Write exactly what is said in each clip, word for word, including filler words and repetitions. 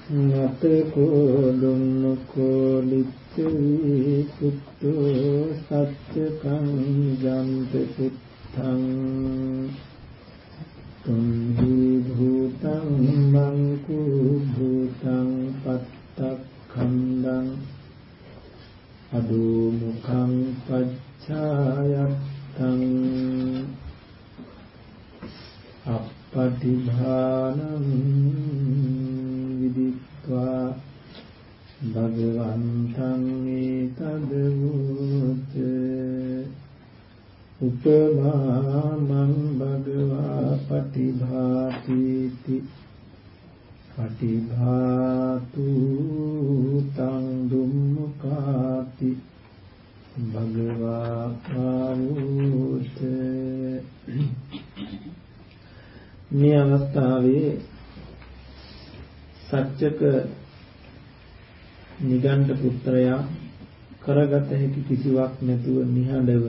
නතකෝ දුන්නකෝ ලිච්ඡවි පුත්තෝ සච්චකං ජන්ත පුත්තං තුන්හි භූතං මංකු භූතං පත්තක්ඛන්දං අදෝ මුඛං පච්ඡායත්තං අපටිභානං විදිත්වා භගවන්තං ඒතදවෝච උපමාමං භගවා පටිභාතිති පටිභාතු තං දුම්මුඛාති භගවා ආවෝච. මේ අවස්ථාවේ සච්චක නිගණ්ඨ පුත්‍රයා කරගත හැකි කිසිවක් නැතුව නිහඬව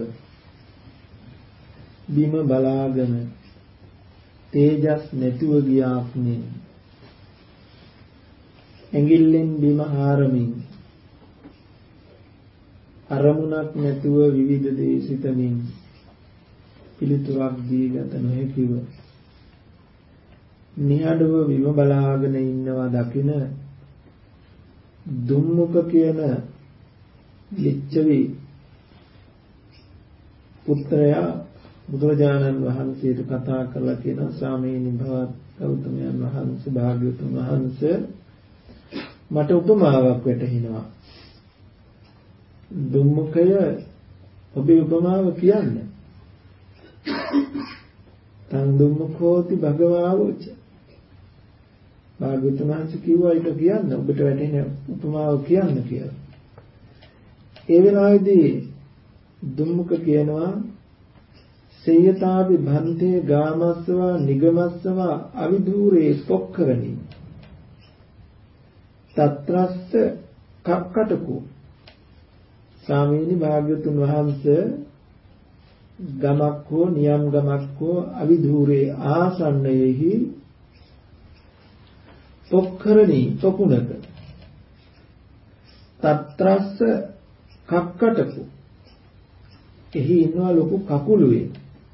බිම බලාගෙන තේජස් නැතුව ගියාක්නේ ඇඟිල්ලෙන් බිම හාරමින් අරමුණක් නැතුව විවිධ දේ සිතමින් පිළිතුරක් දී ගත නොහැකිව නිහඬව බිම බලාගෙන ඉන්නවා දකින දුම්මුඛ කියන ලිච්ඡවි පුත්‍රයා බුදුරජාණන් වහන්සේට කතා කරලා කියනවා ස්වාමීනි භවත් ගෞතමයන් වහන්සේ භාග්‍යවතුන් වහන්සේ මට උපමාවක් වැටහෙනවා. දුම්මුඛය ඔබේ උපමාව කියන්න. තං දුම්මුඛෝති භගවාවෝච. භාග්‍යවතුන් වහන්සේ කිව්වා ඒක කියන්න ඔබට වැටහෙන උපමාව කියන්න කියලා. ඒ වෙලාවේදී දුම්මුඛ කියනවා සේයතාවි භන්තේ ගාමස්සවා නිගමස්සවා අවිධූරේ පොක්කරණි තත්‍රස්ස කක්කටකෝ. ස්වාමීනි භාග්‍යවතුන් වහන්සේ ගමක් හෝ නියම් ගමක් හෝ අවිධූරේ ආසන්නයෙහි පොක්කරණි පොකුණක තත්‍රස්ස කක්කටකෝ එහි ඉන්නවා ලොකු කකුළුවේ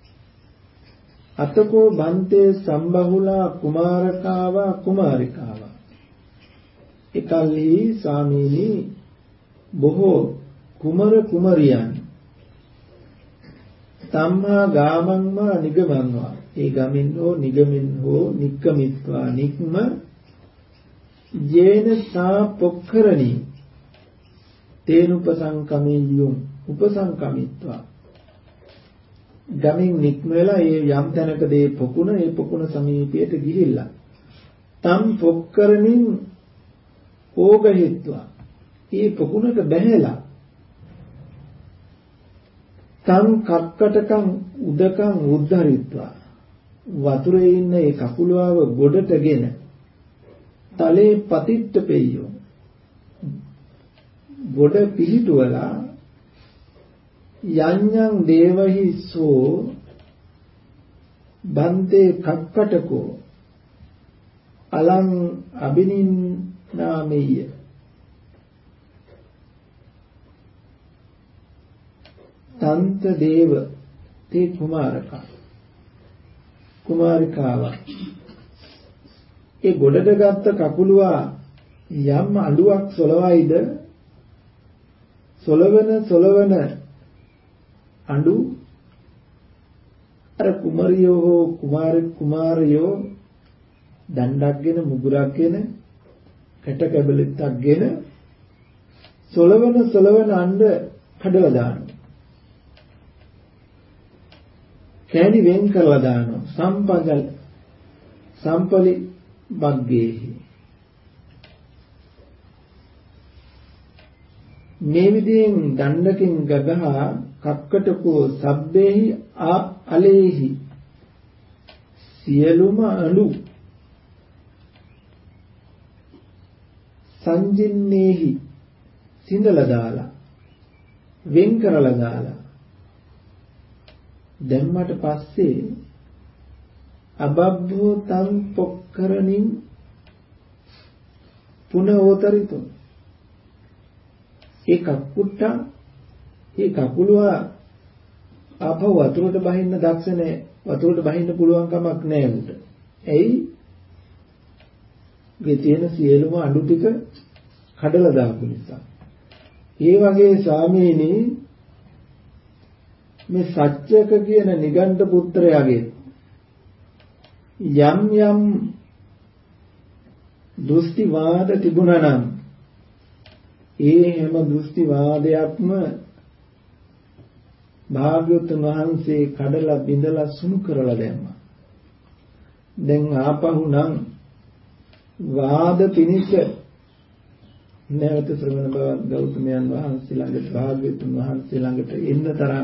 අතකෝ බන්තේ සම්බහුලා කුමාරකාවා කුමාරිකාවා. එකල්හි ස්වාමීනි බොහෝ කුමර කුමරියන් තම්මා ගාමංවා නිගමංවා ඒ ගමින් හෝ නිගමින් හෝ නික්කමිත්වා නික්ම යේන සා පොක්කරණි තේන උපසංකමියුම් උපසංකමිත්වා ගමින් නික්ම වෙලා ඒ යම් තැනකදී පොකුණ ඒ පොකුණ සමීපයට ගිහිල්ලා තම් පොක්කරණින් ඕගහිත්වා ඒ පොකුණට බැහැලා තම් කක්කටකම් උදකම් උද්ධරිත්වා වතුරේ ඉන්න ඒ කකුලාව ගොඩටගෙන තලේ පතිට්ට පෙය්‍යෝ ගොඩ පිහිටුවලා යඤ්ඤං දේවහි සෝ බන්තේ කක්කටකෝ අලං අබිනින්නාමෙය්‍ය තන්ත දේව තේ කුමාරකා කුමාරිකාවා ඒ ගොඩට ගත්ත කකුලුවා යම් අඬුවක් සොලවයිද සොලවන සොලවන අඬු අර කුමරියෝ හෝ කුමාර කුමාරයෝ දණ්ඩක්ගෙන මුගුරක්ගෙන කැට කැබලිත්තක්ගෙන සොලවන සොලවන අඬ කඩලා දානවා. කෑලි වෙන් කරලා දානවා. සම්පගල් සම්පලි බග්ගේහි මේ විදිහෙන් දණ්ඩකින් ගගහා කක්කටකෝ සබ්බේහි ආ අලේහි සියලුම අලු සංජින්නේහි සිඳලා දාලා වෙන් කරලා දාලා දැම්මට පස්සේ අබබ්බෝ තං පොක්කරණින් පුනෝතරිතෝ ඒ කක්කුට්ට ඒ කකුලුවා ආපහු වතුරට බහින්න දක්ෂ නැහැ. වතුරට බහින්න පුළුවන් කමක් නැහැ උට. එයි ගේ තියෙන සියලුම අඬු ටික කඩලා දාපු නිසා. ඒ වගේ ස්වාමීනි මේ සත්‍යක කියන නිගණ්ඨ පුත්‍රයාගේ යම් යම් දෘෂ්ටි වාද තිබුණා නම් ඒ හැම දෘෂ්ටි වාදයක්ම භාග්‍යවතුන් වහන්සේ කඩලා බිඳලා සුණු කරලා දැම්මා. දැන් ආපහු නම් වාද පිනිස නැවත ශ්‍රවණ බව ගෞතමයන් වහන්සේ ළඟට භාග්‍යවතුන් වහන්සේ ළඟට එන්න තරම්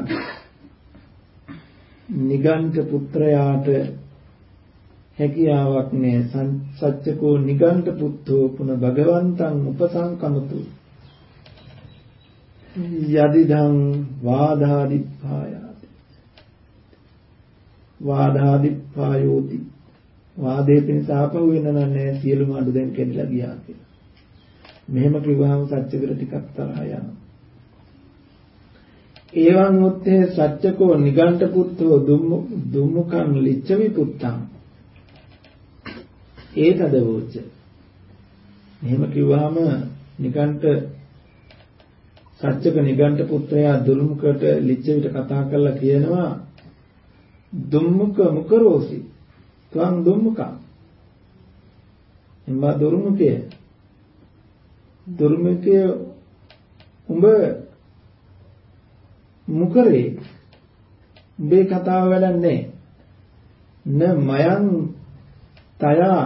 නිගණ්ඨ පුත්‍රයාට හැකියාවක් නැහැ. සත්‍යකෝ නිගණ්ඨ පුත්තෝ පුන භගවන්තං උපසංකමතු යදිදං වාදාදිප්පායාති වාදාදිප්පායෝති වාදේ පිණිස ආපහු වෙන නැහැ සියලුම අඩු දැන් කැඩලා ගියා කියලා. මෙහෙම කිව්වහම සත්‍යකර ටිකක් තරහ යනවා. එවං උත්තේ සත්‍යකෝ නිගණ්ඨ පුත්තෝ දුම්මුඛං ලිච්ඡවි පුත්තං ඒතදවෝච. මෙහෙම කිව්වහම නිගණ්ඨ සත්‍යක නිගණ්ඨ පුත්‍රයා දුර්මුඛට ලිච්ඡවිට කතා කරලා කියනවා දුම්මුඛ මුකරෝසි ත්වං දුම්මුඛං එම්බා දුර්මුඛය දුර්මුඛය උඹ මුකරේ උඹේ කතාව වැඩක් නැහැ න මයං තයා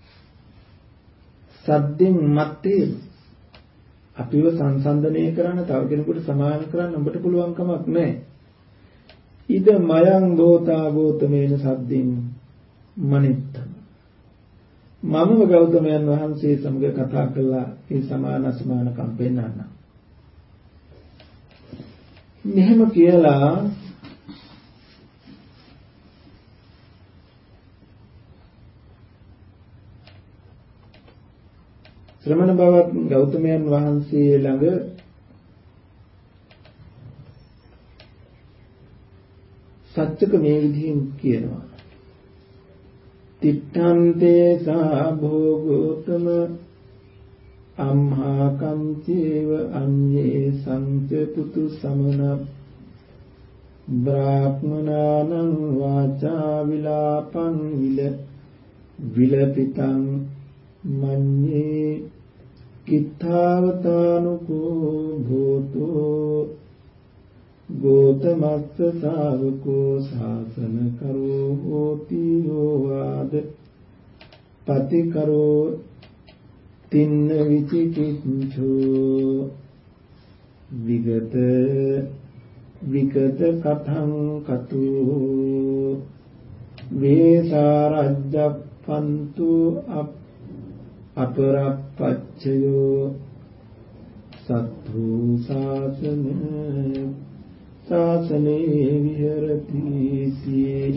සද්දෙන් මත්තේ අපිව සංසන්දනය කරන්න තව කෙනෙකුට සමාන කරන්න ඔබට පුළුවන් කමක් නැහැ. ඉද මයං ගෝතා ගෝතමේන සද්දින් මනිත්තම. මමව ගෞතමයන් වහන්සේ සමග කතා කළා ඒ සමාන අසමානකම් පෙන්වන්න. මෙහෙම කියලා ශ්‍රමණ බවත් ගෞතමයන් වහන්සේ ළඟ සත්‍යක මේ විදිහින් කියනවා තිත්තන්තේ සා භෝගෝතම අම්හා කංචේව අඤ්ඤේ සංච පුතු සමන බ්‍රාහ්මනානං වාචා විලාපං විල විලපිතං මඤ්ඤේ කිත්තාවතානුකෝ භූතෝ ගෝතමස්ස ශාවකෝ ශාසන කරෝ හෝති යෝවාද පතිකරෝ තින්න විචිකිච්ඡෝ විගත විගත කතං කතෝ වේසාරජ්ජප්පන්තු අප අපරප්පච්චයෝ සත්තු සාසන සාසනේ විහෙරති සී.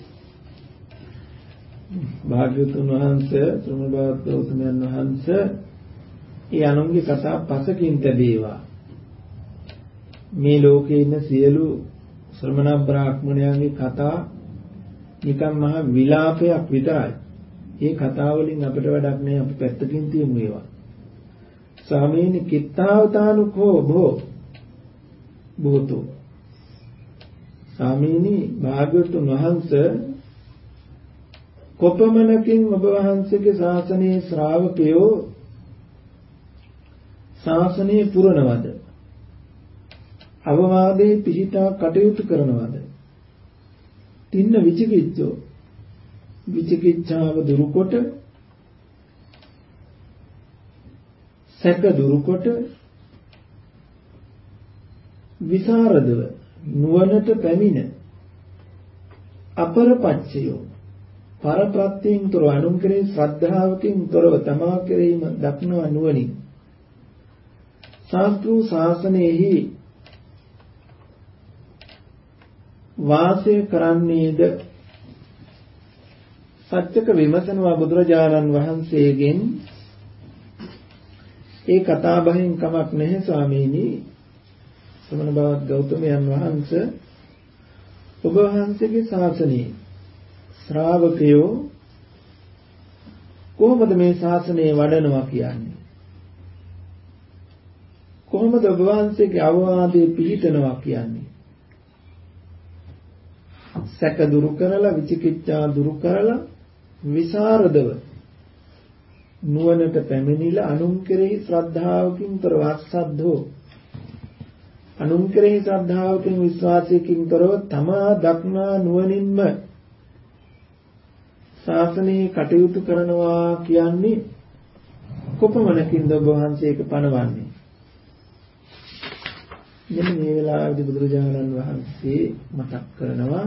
භාග්‍යවතුන් වහන්සේ ශ්‍රමණබාත් ගෞතමයන් වහන්සේ ඒ අනුන්ගේ කතා පසකින් තැබේවා. මේ ලෝකේ ඉන්න සියලු ශ්‍රමණ බ්‍රාහ්මණයන්ගේ කතා නිකම් මහ විලාපයක් විතරයි. ඒ කතා වලින් අපිට වැඩක් නෑ. අපි පැත්තකින් තියමු ඒවා. ස්වාමීනි කිත්තාවතානුකෝ භෝ භූතෝ. ස්වාමීනි භාග්‍යවතුන් වහන්සේ කොපමණකින් ඔබ වහන්සේගේ ශාසනයේ ශ්‍රාවකයෝ ශාසනයේ පුරනවද? අවවාදේ පිහිටා කටයුතු කරනවද? තින්න විචිකිච්ඡෝ විචිකිච්ඡාව දුරුකොට සැක දුරුකොට විසරදව නුවණට පැමිණ අපරපච්චයෝ පරප්‍රත්‍යයෙන් තොරව අනුන් කෙරෙහි ශ්‍රද්ධාවකින් තොරව තමා කෙරෙහිම දක්නවා නුවණින් ශාස්ත්‍රු ශාසනයෙහි වාසය කරන්නේද සත්‍යක විමසනවා බුදුරජාණන් වහන්සේගෙන් ඒ කතා බහෙන් කමක් නැහැ ස්වාමීනි. සමන බවත් ගෞතමයන් වහන්සේ ඔබ වහන්සේගේ ශාසනයේ ශ්‍රාවකයෝ කොහොමද මේ ශාසනය වඩනවා කියන්නේ? කොහොමද ඔබ වහන්සේගේ අවවාදයේ පිළිපදිනවා කියන්නේ? සැක දුරු කරලා විචිකිච්ඡා දුරු කරලා විසරදව නුවණට පැමිණිලා අනුන් කෙරෙහි ශ්‍රද්ධාවකින් තොරව අස්සද්ධෝ අනුන් කෙරෙහි ශ්‍රද්ධාවකින් විශ්වාසයකින් තොරව තමා දක්නා නුවණින්ම ශාසනයේ කටයුතු කරනවා කියන්නේ කොපමණකින්ද ඔබ වහන්සේක පණවන්නේ? මෙන්න මේ වෙලාවේදී බුදුරජාණන් වහන්සේ මතක් කරනවා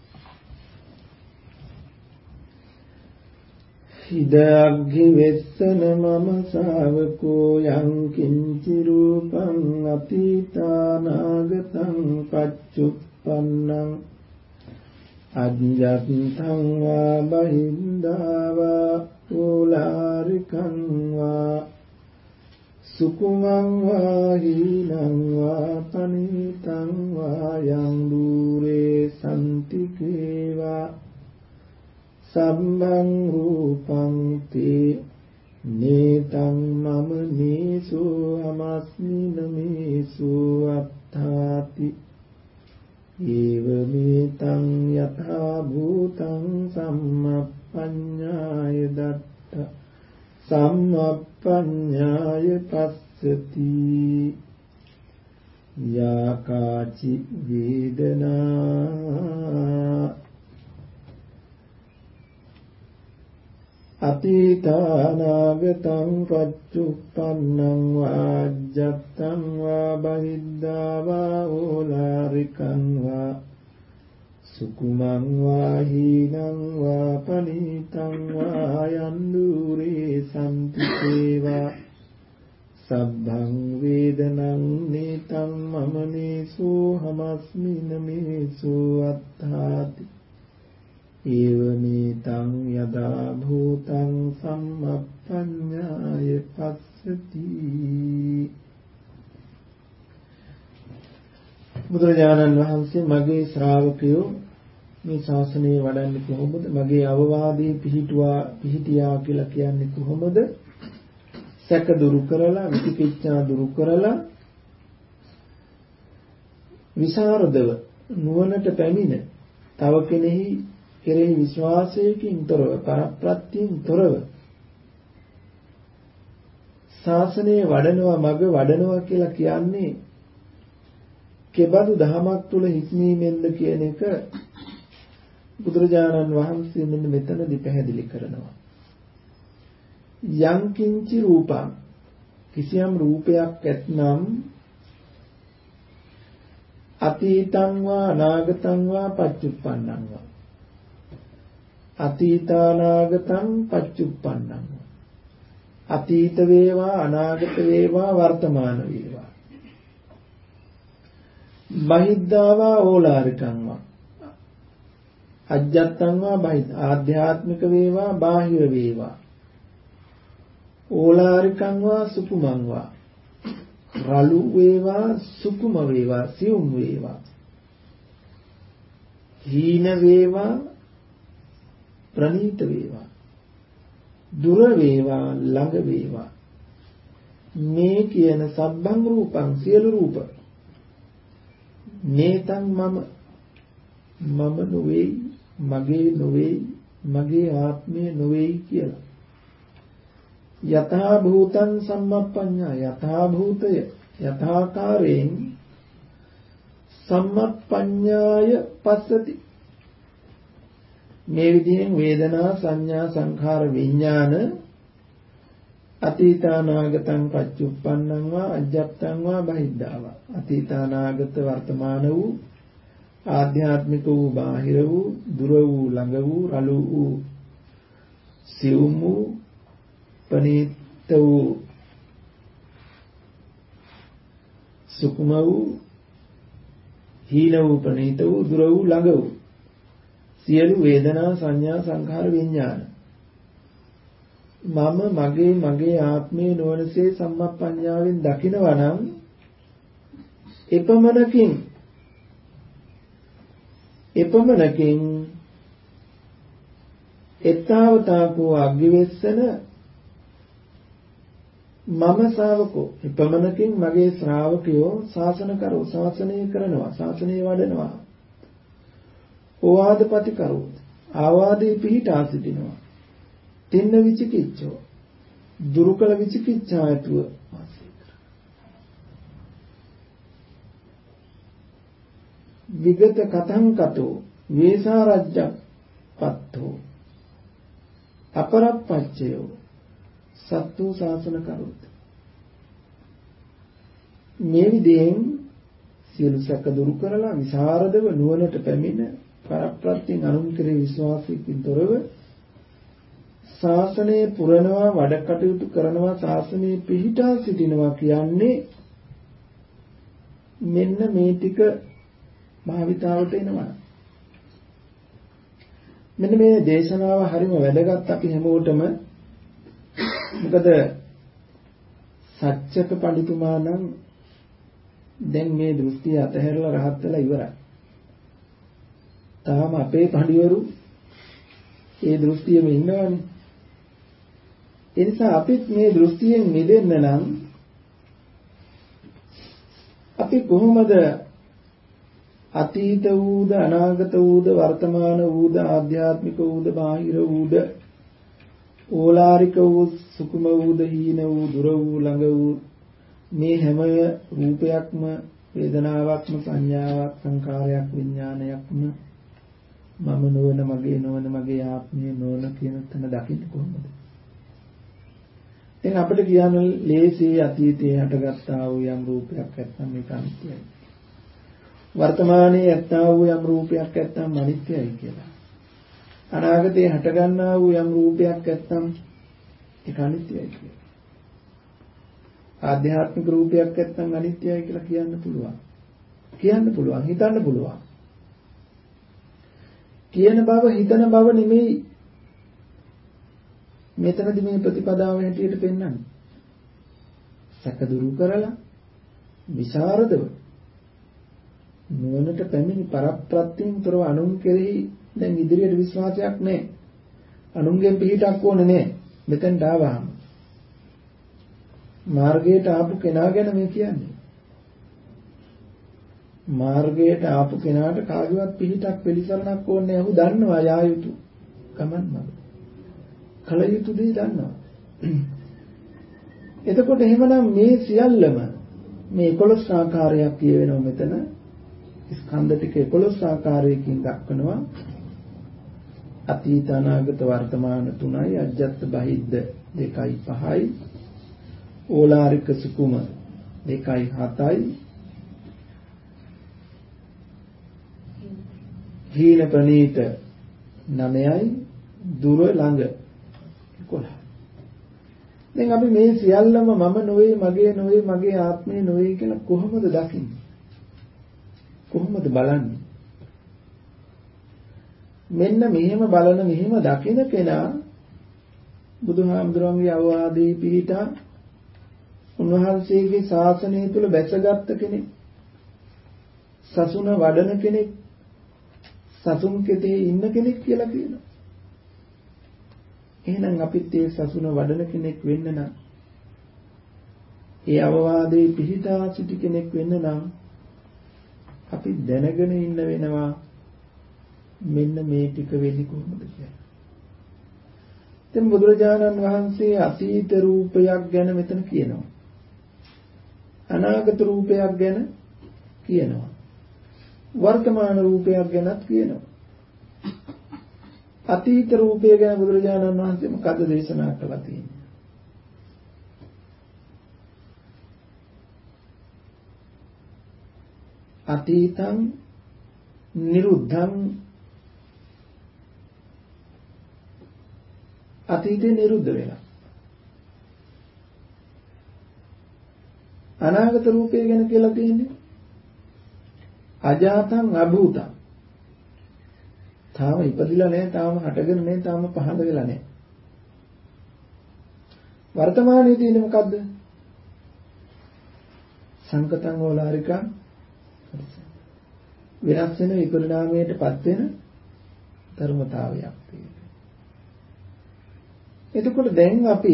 ඉදග්ගි වෙස්සන මම ශාවකෝ යං කිංචි රූපං අතීතානාගතං පච්චුප්පන්නං අඤ්ඤත්තං වා බහින්දාවා ඕලාරිකං වා සුකුමං වා හීනං වා පනිතං වා යං දුරේ සම්තිකේවා සම්මං රූපං තේ නේතං මම නේසු අමස්මි නමේසු අත්තාති ඒව මේතං යථා භූතං සම්මප්පඤ්ඤාය දත්ත සම්මප්පඤ්ඤාය පස්සති යාකාචි වේදනා අතීතානාගතං පච්චුප්පන්නං වාජ්ජත්තං වා බහිද්ධා වා ඕලාරිකං වා සුකුමං වා හීනං වා පනිතං වා යන්දුරේ සම්තිකේවා සබ්බං වේදනං නේතං මම නේසෝ හමස්මි නමේසෝ අත්තාති ඒවමේතං යදා භූතං සම්මප්පඤ්ඤාය පස්සති. බුදුරජාණන් වහන්සේ මගේ ශ්‍රාවකයෝ මේ ශාසනය වඩන්නේ කොහොමද? මගේ අවවාදයේ පිහිටුවා පිහිටියා කියලා කියන්නේ කොහොමද? සැක දුරු කරලා විචිකිච්ඡා දුරු කරලා විසරදව නුවණට පැමිණ තව කෙනෙහි කෙරෙහි විශ්වාසයකින් තොරව පරප්‍රත්‍යයෙන් තොරව ශාසනය වඩනවා මග වඩනවා කියලා කියන්නේ කෙබඳු දහමක් තුල හික්මීමෙන්ද කියන එක බුදුරජාණන් වහන්සේ මෙන්න මෙතනදී පැහැදිලි කරනවා. යං කිංචි රූපං කිසියම් රූපයක් ඇතනම් අතීතං වා අනාගතං වා පච්චුප්පන්නං වා අතීතානාගතං පච්චුප්පන්නං අතීත වේවා අනාගත වේවා වර්තමාන වේවා බහිද්ධාවා ඕලාරිකං වා අජ්ජත්තං වා බහිද්ධ ආධ්‍යාත්මික වේවා බාහිර වේවා ඕලාරිකං වා සුකුමං වා රළු වේවා සුකුම වේවා සියුම් වේවා හීන වේවා ප්‍රනීත වේවා දුර වේවා ළඟ වේවා මේ කියන සබ්බං රූපං සියලු රූප මේතං මම මම නොවේ මගේ නොවේ මගේ ආත්මය නොවේ කියලා යථා භූතං සම්මප්පඤ්ඤා යථා භූතය යථාකාරයෙන් සම්මප්පඤ්ඤාය පස්සති මේ විදිහෙන් වේදනා සංඥා සංඛාර විඥාන අතීතානාගතං පච්චුප්පන්නං වා අජ්ජත්තං වා බහිද්ධාවා අතීතානාගත වර්තමාන වූ ආධ්‍යාත්මික වූ බාහිර වූ දුර වූ ළඟ වූ රළු වූ සියුම් වූ පනීත වූ සුකුම වූ හීන වූ පනීත වූ දුර වූ ළඟ වූ සියලු වේදනා සංඥා සංඛාර විඥාන මම මගේ මගේ ආත්මයේ නොවනසේ සම්මප්පඤ්ඤාවෙන් දකිනවා නම් එපමණකින් එපමණකින් එත්තාවතාකෝ අග්ගිවෙස්සන මම ශ්‍රාවකෝ එපමණකින් මගේ ශ්‍රාවකයෝ ශාසන කරෝ ශාසනය කරනවා ශාසනය වඩනවා ඕවාදපති කරෝ ආවාදේ පිහිටා සිටිනවා තින්න විචිකිච්ඡෝ දුරුකල විචිකිච්ඡා ඇතුව විගත කතං කතෝ වේසාරජ්ජක් පත්තෝ අපරප්පච්චයෝ සත්තු ශාසන කරොත් මේ විදිහෙන් සියලු සැක දුරු කරලා විසරදව නුවණට පැමිණ පරප්‍රත්‍යයෙන් අනුන් කෙරෙහි විශ්වාසයෙන් තොරව ශාසනයේ පුරනවා වැඩ කටයුතු කරනවා ශාසනයේ පිහිටා සිටිනවා කියන්නේ මෙන්න මේ ටික භාවිතාවට එනවා. මෙන්න මේ දේශනාව හරිම වැදගත් අපි හැමෝටම. මොකද සත්‍යක පඬිතුමා නම් දැන් මේ දෘෂ්ටිය අතහැරලා රහත් වෙලා ඉවරයි. තාම අපේ පඬිවරු ඒ දෘෂ්ටියෙම ඉන්නවනේ. ඒ නිසා අපිත් මේ දෘෂ්ටියෙන් මිදෙන්න නම් අපි කොහොමද අතීත වූද අනාගත වූද වර්තමාන වූද ආධ්‍යාත්මික වූද බාහිර වූද ඕලාරික වූ සුකුම වූද හීන වූ දුර වූ ළඟ වූ මේ හැම රූපයක්ම වේදනාවක්ම සංඥාවක් සංකාරයක් විඥානයක්ම මම නොවන මගේ නොවන මගේ ආත්මය නොවන කියන තැන දකින්න කොහොමද? දැන් අපිට කියන්න ලේසියි අතීතයේ හටගත්තා වූ යම් රූපයක් නැත්නම් මේක අනිත්‍යයි. වර්තමානයේ ඇත්තා වූ යම් රූපයක් නැත්නම් අනිත්‍යයි කියලා. අනාගතයේ හටගන්නා වූ යම් රූපයක් නැත්නම් ඒක අනිත්‍යයි කියලා. ආධ්‍යාත්මික රූපයක් නැත්නම් අනිත්‍යයි කියලා කියන්න පුළුවන්. කියන්න පුළුවන්, හිතන්න පුළුවන්. කියන බව හිතන බව නෙමෙයි මෙතනදී මේ ප්‍රතිපදාව හැටියට පෙන්වන්නේ. සැක දුරු කරලා විසරදව නුවණට පැමිණි පරප්‍රත්‍යයෙන් තොරව අනුන් කෙරෙහි දැන් ඉදිරියට විශ්වාසයක් නැහැ. අනුන්ගෙන් පිළිටක් ඕනේ නැහැ. මෙතෙන්ට ආවහම මාර්ගයට ආපු කෙනා ගැන මේ කියන්නේ. මාර්ගයට ආපු කෙනාට කාගේවත් පිළිටක් පිළිසරණක් ඕනේ නැහැ. ඔහු දන්නවා යා යුතු ගමන් මඟ. කල යුතු දේ දන්නවා. එතකොට එහෙමනම් මේ සියල්ලම මේ එකොළොස් ආකාරයක් කියවෙනවා මෙතන. ස්කන්ධ ටික එකොළොස් ආකාරයකින් දක්වනවා. අතීත අනාගත වර්තමාන තුනයි අජ්ජත් බහිද්ද දෙකයි පහයි ඕලාරික සුකුම දෙකයි හතයි හීන ප්‍රනීත නවයයි දුර ළඟ එකොළහයි. දැන් අපි මේ සියල්ලම මම නොවේ මගේ නොවේ මගේ ආත්මය නොවේ කියලා කොහොමද දකින්නේ? කොහොමද බලන්නේ? මෙන්න මෙහෙම බලන මෙහෙම දකින කෙනා බුදුහාමුදුරන්ගේ අවවාදයේ පිහිටා උන්වහන්සේගේ ශාසනය තුල බැසගත් කෙනෙක්, සසුන වඩන කෙනෙක්, සසුන් කෙතේ ඉන්න කෙනෙක් කියලා කියනවා. එහෙනම් අපිත් ඒ සසුන වඩන කෙනෙක් වෙන්න නම්, ඒ අවවාදයේ පිහිටා සිටි කෙනෙක් වෙන්න නම් අපි දැනගෙන ඉන්න වෙනවා මෙන්න මේ ටික වෙන්නේ කොහොමද කියලා. දැන් බුදුරජාණන් වහන්සේ අතීත රූපයක් ගැන මෙතන කියනවා. අනාගත රූපයක් ගැන කියනවා. වර්තමාන රූපයක් ගැනත් කියනවා. අතීත රූපය ගැන බුදුරජාණන් වහන්සේ මොකද දේශනා කළා තියෙන්නේ? අතීතං නිරුද්ධං අතීතේ නිරුද්ධ වෙලා. අනාගත රූපය ගැන කියලා තියෙන්නේ අජාතං අභූතං. තාම ඉපදිලා නැහැ, තාම හටගෙන නැහැ, තාම පහළ වෙලා නැහැ. වර්තමානයේ තියෙන්නේ මොකද්ද? සංකතං ඕලාරිකං වෙනස් වෙන විපරිණාමයටපත් වෙන ධර්මතාවයක් තියෙනවා. එතකොට දැන් අපි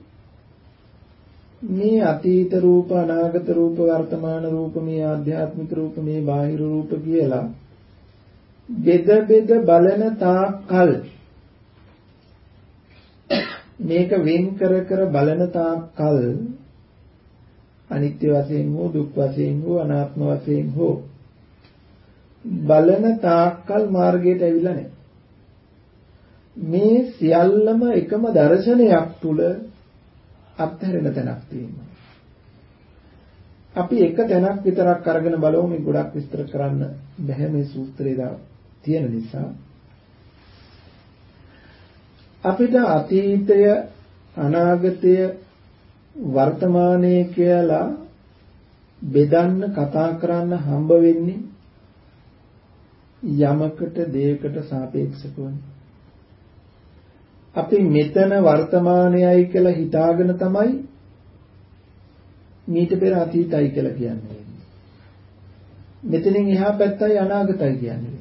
මේ අතීත රූප, අනාගත රූප, වර්තමාන රූප, මේ ආධ්‍යාත්මික රූප, මේ බාහිර රූප කියලා බෙද බෙද බලන තාක්කල්, මේක වෙන් කර කර බලන තාක්කල් අනිත්‍ය වශයෙන් හෝ දුක් වශයෙන් හෝ අනාත්ම වශයෙන් හෝ බලන තාක්කල් මාර්ගයට ඇවිල්ලා නැහැ. මේ සියල්ලම එකම දර්ශනයක් තුල අත්හැරෙන තැනක් තියෙනවා. අපි එක තැනක් විතරක් අරගෙන බලමු. මේ ගොඩක් විස්තර කරන්න බැහැ මේ සූත්‍රයේ තියෙන නිසා. අපිට අතීතය, අනාගතය, වර්තමානය කියලා බෙදන්න කතා කරන්න හම්බ වෙන්නේ යමකට දෙයකට සාපේක්ෂවනේ. අපි මෙතන වර්තමානයයි කියලා හිතාගෙන තමයි මීට පෙර අතීතයි කියලා කියන්නේ. මෙතනින් එහා පැත්තයි අනාගතයි කියන්නේ.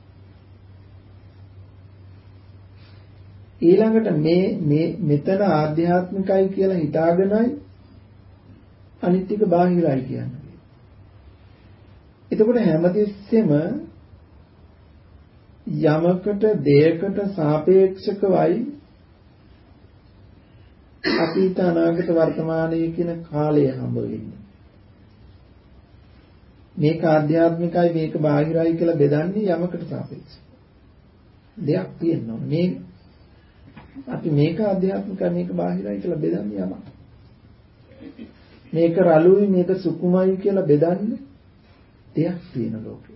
ඊළඟට මේ මේ මෙතන ආධ්‍යාත්මිකයි කියලා හිතාගෙනයි අනිත්‍යක බාහිරයි කියන්නේ. එතකොට හැමතිස්සෙම යමකට දෙයකට සාපේක්ෂකවයි අතීත අනාගත වර්තමානයේ කියන කාලය හම්බ වෙන්නේ. මේක ආධ්‍යාත්මිකයි මේක බාහිරයි කියලා බෙදන්නේ යමකට සාපේක්ෂව. දෙයක් තියෙනවා. මේ අපි මේක ආධ්‍යාත්මිකයි මේක බාහිරයි කියලා බෙදන්නේ යමක්. මේක රළුයි මේක සුකුමයි කියලා බෙදන්නේ දෙයක් තියෙන ලෝකේ.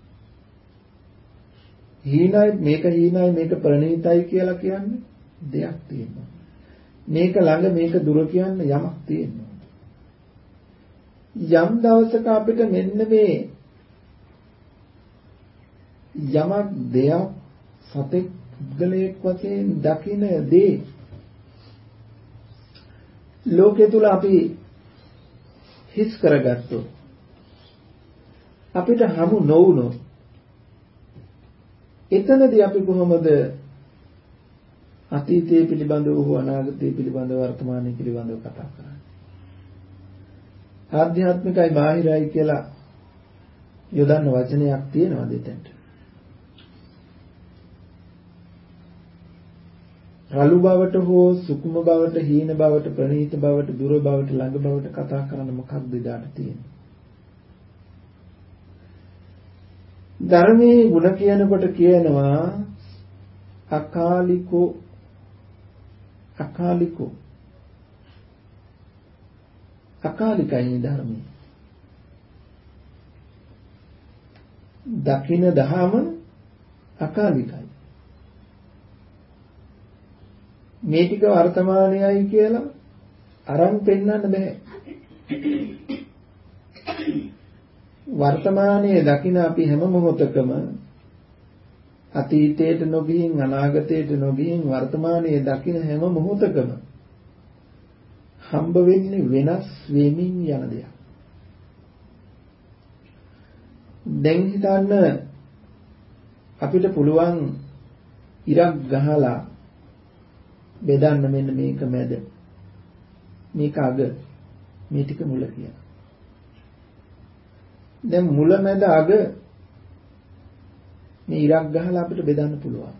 හීනයි මේක හීනයි මේක ප්‍රණීතයි කියලා කියන්නේ දෙයක් තියෙනවා. මේක ළඟ මේක දුර කියන්නේ යමක් තියෙනවා. යම් දවසක අපිට මෙන්න මේ යමක් දෙයක් සතෙක් පුද්ගලයෙක් වශයෙන් දකින දේ ලෝකේ තුල අපි හිස් කරගත්තොත් අපිට හමු නොවුනොත් එතනදී අපි කොහොමද අතීතයේ පිළිබඳව හෝ අනාගතයේ පිළිබඳව වර්තමානයේ පිළිබඳව කතා කරන්නේ? ආධ්‍යාත්මිකයි බාහිරයි කියලා යොදන්න වචනයක් තියෙනවා දෙතෙන්ට. රළු බවට හෝ සුකුම බවට, හීන බවට, ප්‍රණීත බවට, දුර බවට, ළඟ බවට කතා කරන්න මොකක්ද එදාට තියෙන්නේ? ධර්මයේ ಗುಣ කියනකොට කියනවා අකාලිකෝ අකාලිකෝ අකාලිකයි ධර්මයේ. දකින්න දහම අකාලිකයි. මේ ටික වර්තමානයයි කියලා අරන් පෙන්වන්න බෑ. වර්තමානයේ දකින අපි හැම මොහොතකම අතීතයට නොගිහින් අනාගතයට නොගිහින් වර්තමානයේ දකින හැම මොහොතකම හම්බ වෙන්නේ වෙනස් වෙමින් යන දෙයක්. දැන් හිතන්න අපිට පුළුවන් ඉරක් ගහලා බෙදන්න මෙන්න මේක මැද මේක අග මේ ටික මුල කියලා. දැන් මුල මැද අග මේ ඉරක් ගහලා අපිට බෙදන්න පුළුවන්.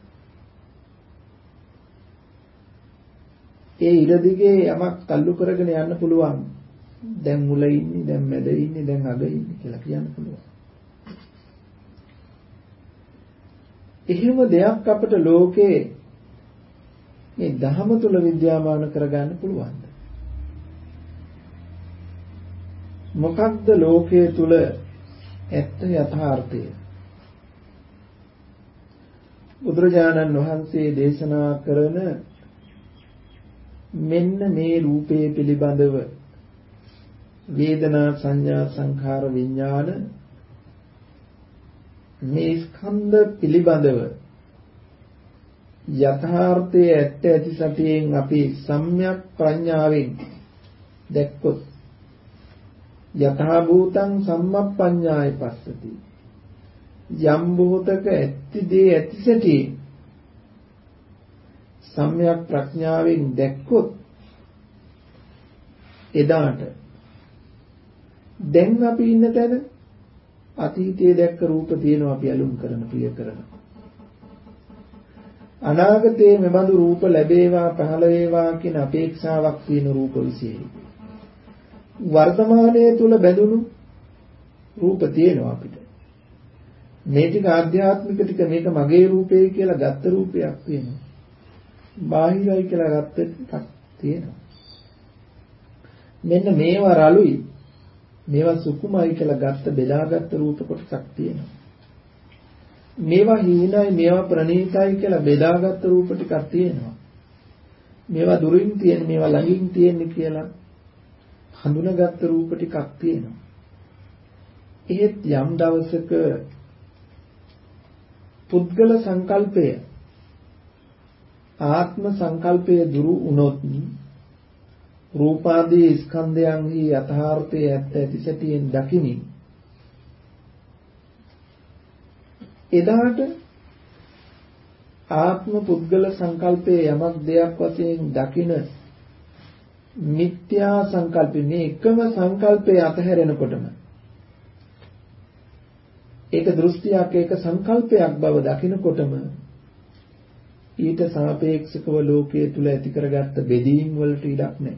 ඒ ඉර දිගේ යමක් තල්ලු කරගෙන යන්න පුළුවන්. දැන් මුල ඉන්නේ, දැන් මැද ඉන්නේ, දැන් අග ඉන්නේ කියලා කියන්න පුළුවන්. එහෙම දෙයක් අපිට ලෝකේ මේ ධහම තුල විද්‍යාමාන කරගන්න පුළුවන්. මොකක්ද ලෝකයේ තුල ඇත්ත යථාර්ථය? බුදුරජාණන් වහන්සේ දේශනා කරන මෙන්න මේ රූපයේ පිළිබඳව වේදනා සංඥා සංඛාර විඥාන මේ ස්කන්ධ පිළිබඳව යථාර්ථයේ ඇත්ත ඇති සතියෙන් අපි සම්‍යක් ප්‍රඥාවෙන් දැක්කොත් යථා භූතං සම්මප්පඤ්ඤාය පස්සති යම් භූතක ඇත්ති දේ ඇති සැටියෙන් සම්‍යක් ප්‍රඥාවෙන් දැක්කොත් එදාට දැන් අපි ඉන්න තැන අතීතයේ දැක්ක රූප තියෙනවා අපි අලුම් කරන ප්‍රිය කරන අනාගතයේ මෙබඳු රූප ලැබේවා පහළ වේවා කියන අපේක්ෂාවක් තියෙන රූප විශේෂයි වර්තමානයේ තුල බැඳුණු රූප තියෙනවා අපිට මේ ටික ආධ්‍යාත්මික ටික මේක මගේ රූපේ කියලා ගත්ත රූපයක් තියෙනවා බාහිරයි කියලා ගත්ත එකක් තියෙනවා මෙන්න මේවා රළුයි මේවා සුකුමයි කියලා ගත්ත බෙදාගත්ත රූප කොටසක් තියෙනවා මේවා හීනයි මේවා ප්‍රණීතයි කියලා බෙදාගත්ත රූප ටිකක් තියෙනවා මේවා දුරින් තියෙන මේවා ළඟින් තියෙන කියලා හඳුනාගත්ත රූප ටිකක් තියෙනවා එහෙත් යම් දවසක පුද්ගල සංකල්පය ආත්ම සංකල්පය දුරු වුණොත් රූපාදී ස්කන්ධයන්හි යථාර්ථයේ ඇත්ත ඇති සැටියෙන් දකිමින් එදාට ආත්ම පුද්ගල සංකල්පයේ යමක් දෙයක් වශයෙන් දකින මිත්‍යා සංකල්පේ මේ එකම සංකල්පය අතහැරෙනකොටම ඒක දෘෂ්ටියක් ඒක සංකල්පයක් බව දකිනකොටම ඊට සාපේක්ෂකව ලෝකයේ තුල ඇති කරගත්ත බෙදීම් වලට ඉඩක් නැහැ.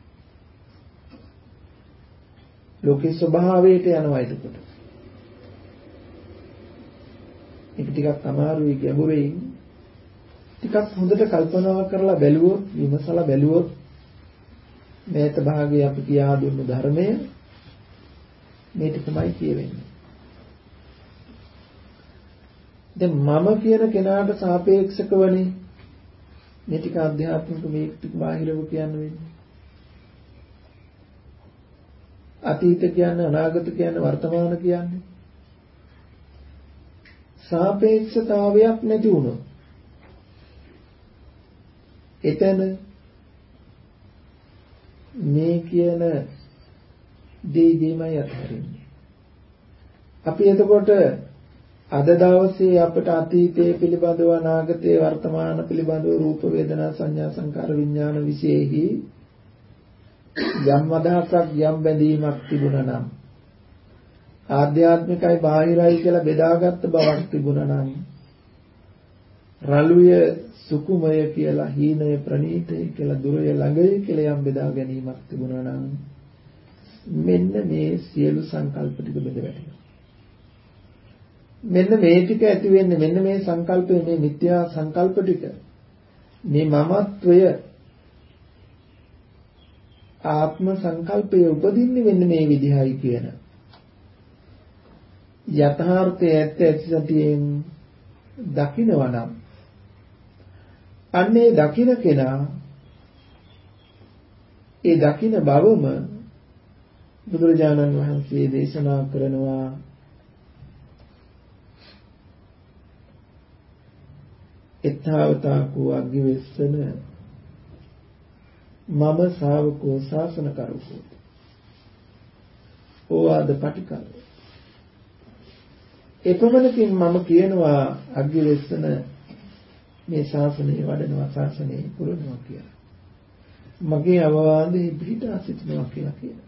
ලෝකේ ස්වභාවයට යනවා එතකොට. ඒක ටිකක් අමාරුයි ගැඹුරින් ටිකක් හොඳට කල්පනා කරලා බැලුවොත් විමසලා බැලුවොත් මේත භාගයේ අපි කියා දුන්නු ධර්මය මේ ටිකමයි කියවෙන්නේ. දැන් මම කියන කෙනාට සාපේක්ෂකවනේ මේ ටික අධ්‍යාත්මික මේ ටික බාහිරව කියන්න වෙන්නේ. අතීත කියන්නේ අනාගත කියන්නේ වර්තමාන කියන්නේ සාපේක්ෂතාවයක් නැති වුණොත් එතන මේ කියන දෙයීමයි අත්හරින්නේ. අපි එතකොට අද දවසේ අපට අතීතයේ පිළිබඳව අනාගතයේ වර්තමාන පිළිබඳව රූප වේදනා සංඥා සංකාර විඥාන විශේෂෙහි යම් අදහසක් යම් බැඳීමක් තිබුණා නම් ආධ්‍යාත්මිකයි බාහිරයි කියලා බෙදාගත්ත බවක් තිබුණා නම් රළුය සුකුමය කියලා හීනය ප්‍රණීතය කියලා දුරය ළඟය කියලා යම් බෙදා ගැනීමක් තිබුණා නම් මෙන්න මේ සියලු සංකල්ප ටික බෙද වැටෙනවා. මෙන්න මේ ටික ඇති වෙන්නේ මෙන්න මේ සංකල්පය මේ මිත්‍යා සංකල්ප ටික මේ මමත්වය ආත්ම සංකල්පය උපදින්නේ මෙන්න මේ විදිහයි කියන යථාර්ථය ඇත්ත ඇති සතියෙන් දකිනවා නම් අන්නේ දකින කෙනා ඒ දකින බවම බුදුරජාණන් වහන්සේ දේශනා කරනවා එත්තාවතාකෝ අග්ගිවෙස්සන මම ශාවකෝ ශාසන කරුකෝ ඕවාද පටිකල් එපමණකින් මම කියනවා අග්ගිවෙස්සන මේ ශාසනය වඩනවා ශාසනය පුරනවා කියලා මගේ අවවාදේ පිටා සිටිනවා කියලා කියනවා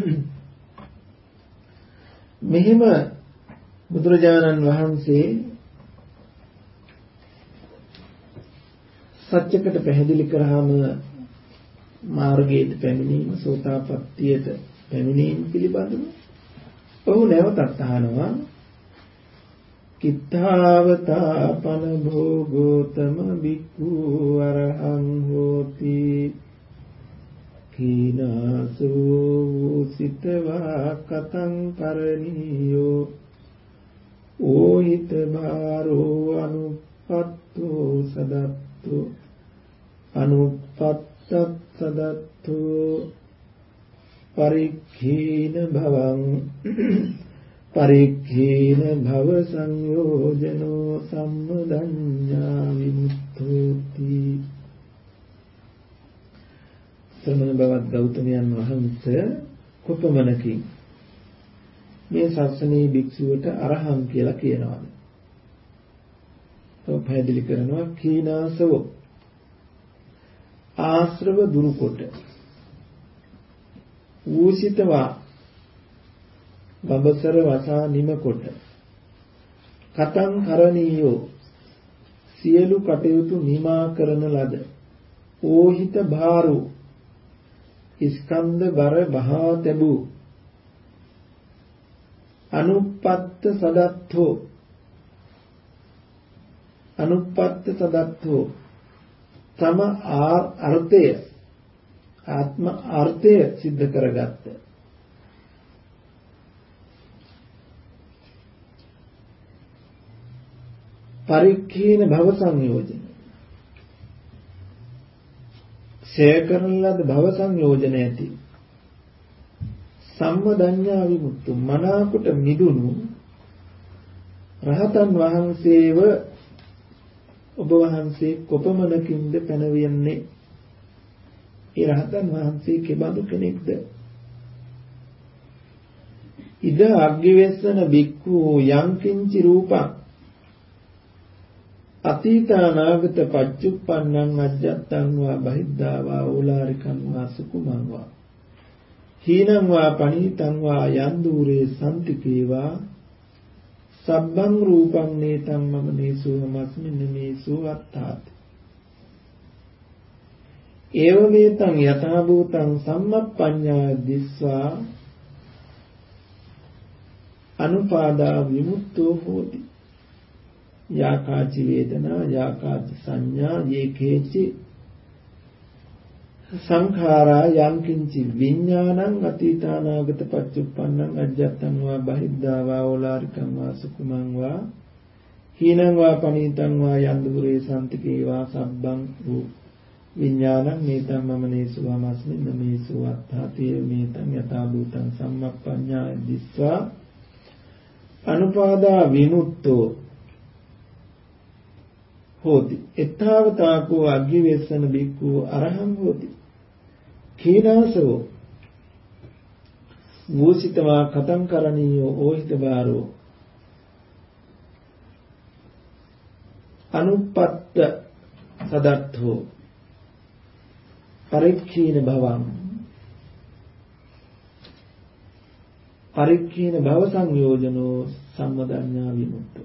මෙහිම බුදුරජාණන් වහන්සේ සත්‍යකට පැහැදිලි කරාම මාර්ගයට පැමිණීම සෝතාපට්ටියට පැමිණීම පිළිබඳව ඔහු නැවතත් අහනවා කිත්තාවතා පන භෝගෝතම බික්ඛු අරහං හෝති කීනාසෝ සිතවා කතං කරණීයෝ ඕහිත භාරෝ අනුපත්තෝ සදත්තු අනුපත්තත් සදත්තු පරික්ඛීන භවං පරික්ඛේන භව සංයෝජනෝ සම්මදඤ්ඤා විමුක්තෝති. ශ්‍රමණ බවත් ගෞතමයන් වහන්සේ කොපමණකින් මේ ශාසනීය භික්ෂුවට අරහං කියලා කියනවාද? ඔය පැහැදිලි කරනවා කීනාසව ආශ්‍රව දුරුකොට ඌසිතවා බබසර වසා නිමකොට කතං කරණීයෝ සියලු කටයුතු නිමා කරන ලද ඕහිත භාරු ස්කන්ධ බර බහා තැබූ අනුප්පත්ත සදත්තෝ අනුප්පත්ත සදත්තෝ තම අර්ථය ආත්ම අර්ථය සිද්ධ කරගත්ත පරික්ඛීන භව සංයෝජන ඡය කරන ලද භව සංයෝජන ඇති සම්මදඤ්ඤා විමුක්තු මනාකොට මිදුණු රහතන් වහන්සේව ඔබ වහන්සේ කොපමණකින්ද පැනවියන්නේ? ඒ රහතන් වහන්සේ කෙබඳු කෙනෙක්ද? ඉද අග්ගිවෙස්සන බික්ඛු යංකින්චි රූපං අතීතානාගත පච්චුප්පන්නං අජ්ජත්තං වා බහිද්ධා වා ඕලාරිකං වා සුකුමං වා හීනං වා පනීතං වා යන් දූරේ සම්තිකේ වා සබ්බං රූපං නේතං මම නේසු මස්මින් නේසු අත්තාති ඒව මේතං යථා භූතං සම්මප්පඤ්ඤා දිස්වා අනුපාදා විමුක්තෝ හෝති යාකාචි වේදනා යාකාචි සංඥා යේකේචි සංඛාරා යංකින්චි විඥානං අතීතානාගත පච්චුප්පන්නං අජ්ජත්තං වා බහිද්ධා වා ඕලාරිකං වා සුකුමං වා හීනං වා පනීතං වා යන්දුරේ සම්තිකේ වා සබ්බං රූප විඥානං මේතං මම නේසු වමස්මින් නමේසු අත්ථාති මේතං යථා භූතං සම්මප්පඤ්ඤා දිස්වා අනුපාදා විමුක්තෝ හෝති එත්තාවතාකෝ අග්ගිවෙස්සන බික්ඛු අරහං හෝති කීනාසෝ වූසිතවා කතං කරණීයෝ ඕහිත බාරෝ අනුප්පත්ත සදත්තෝ පරික්ඛීන භවං පරික්ඛීන භව සංයෝජනෝ සම්මදඤ්ඤා විමුක්තෝ.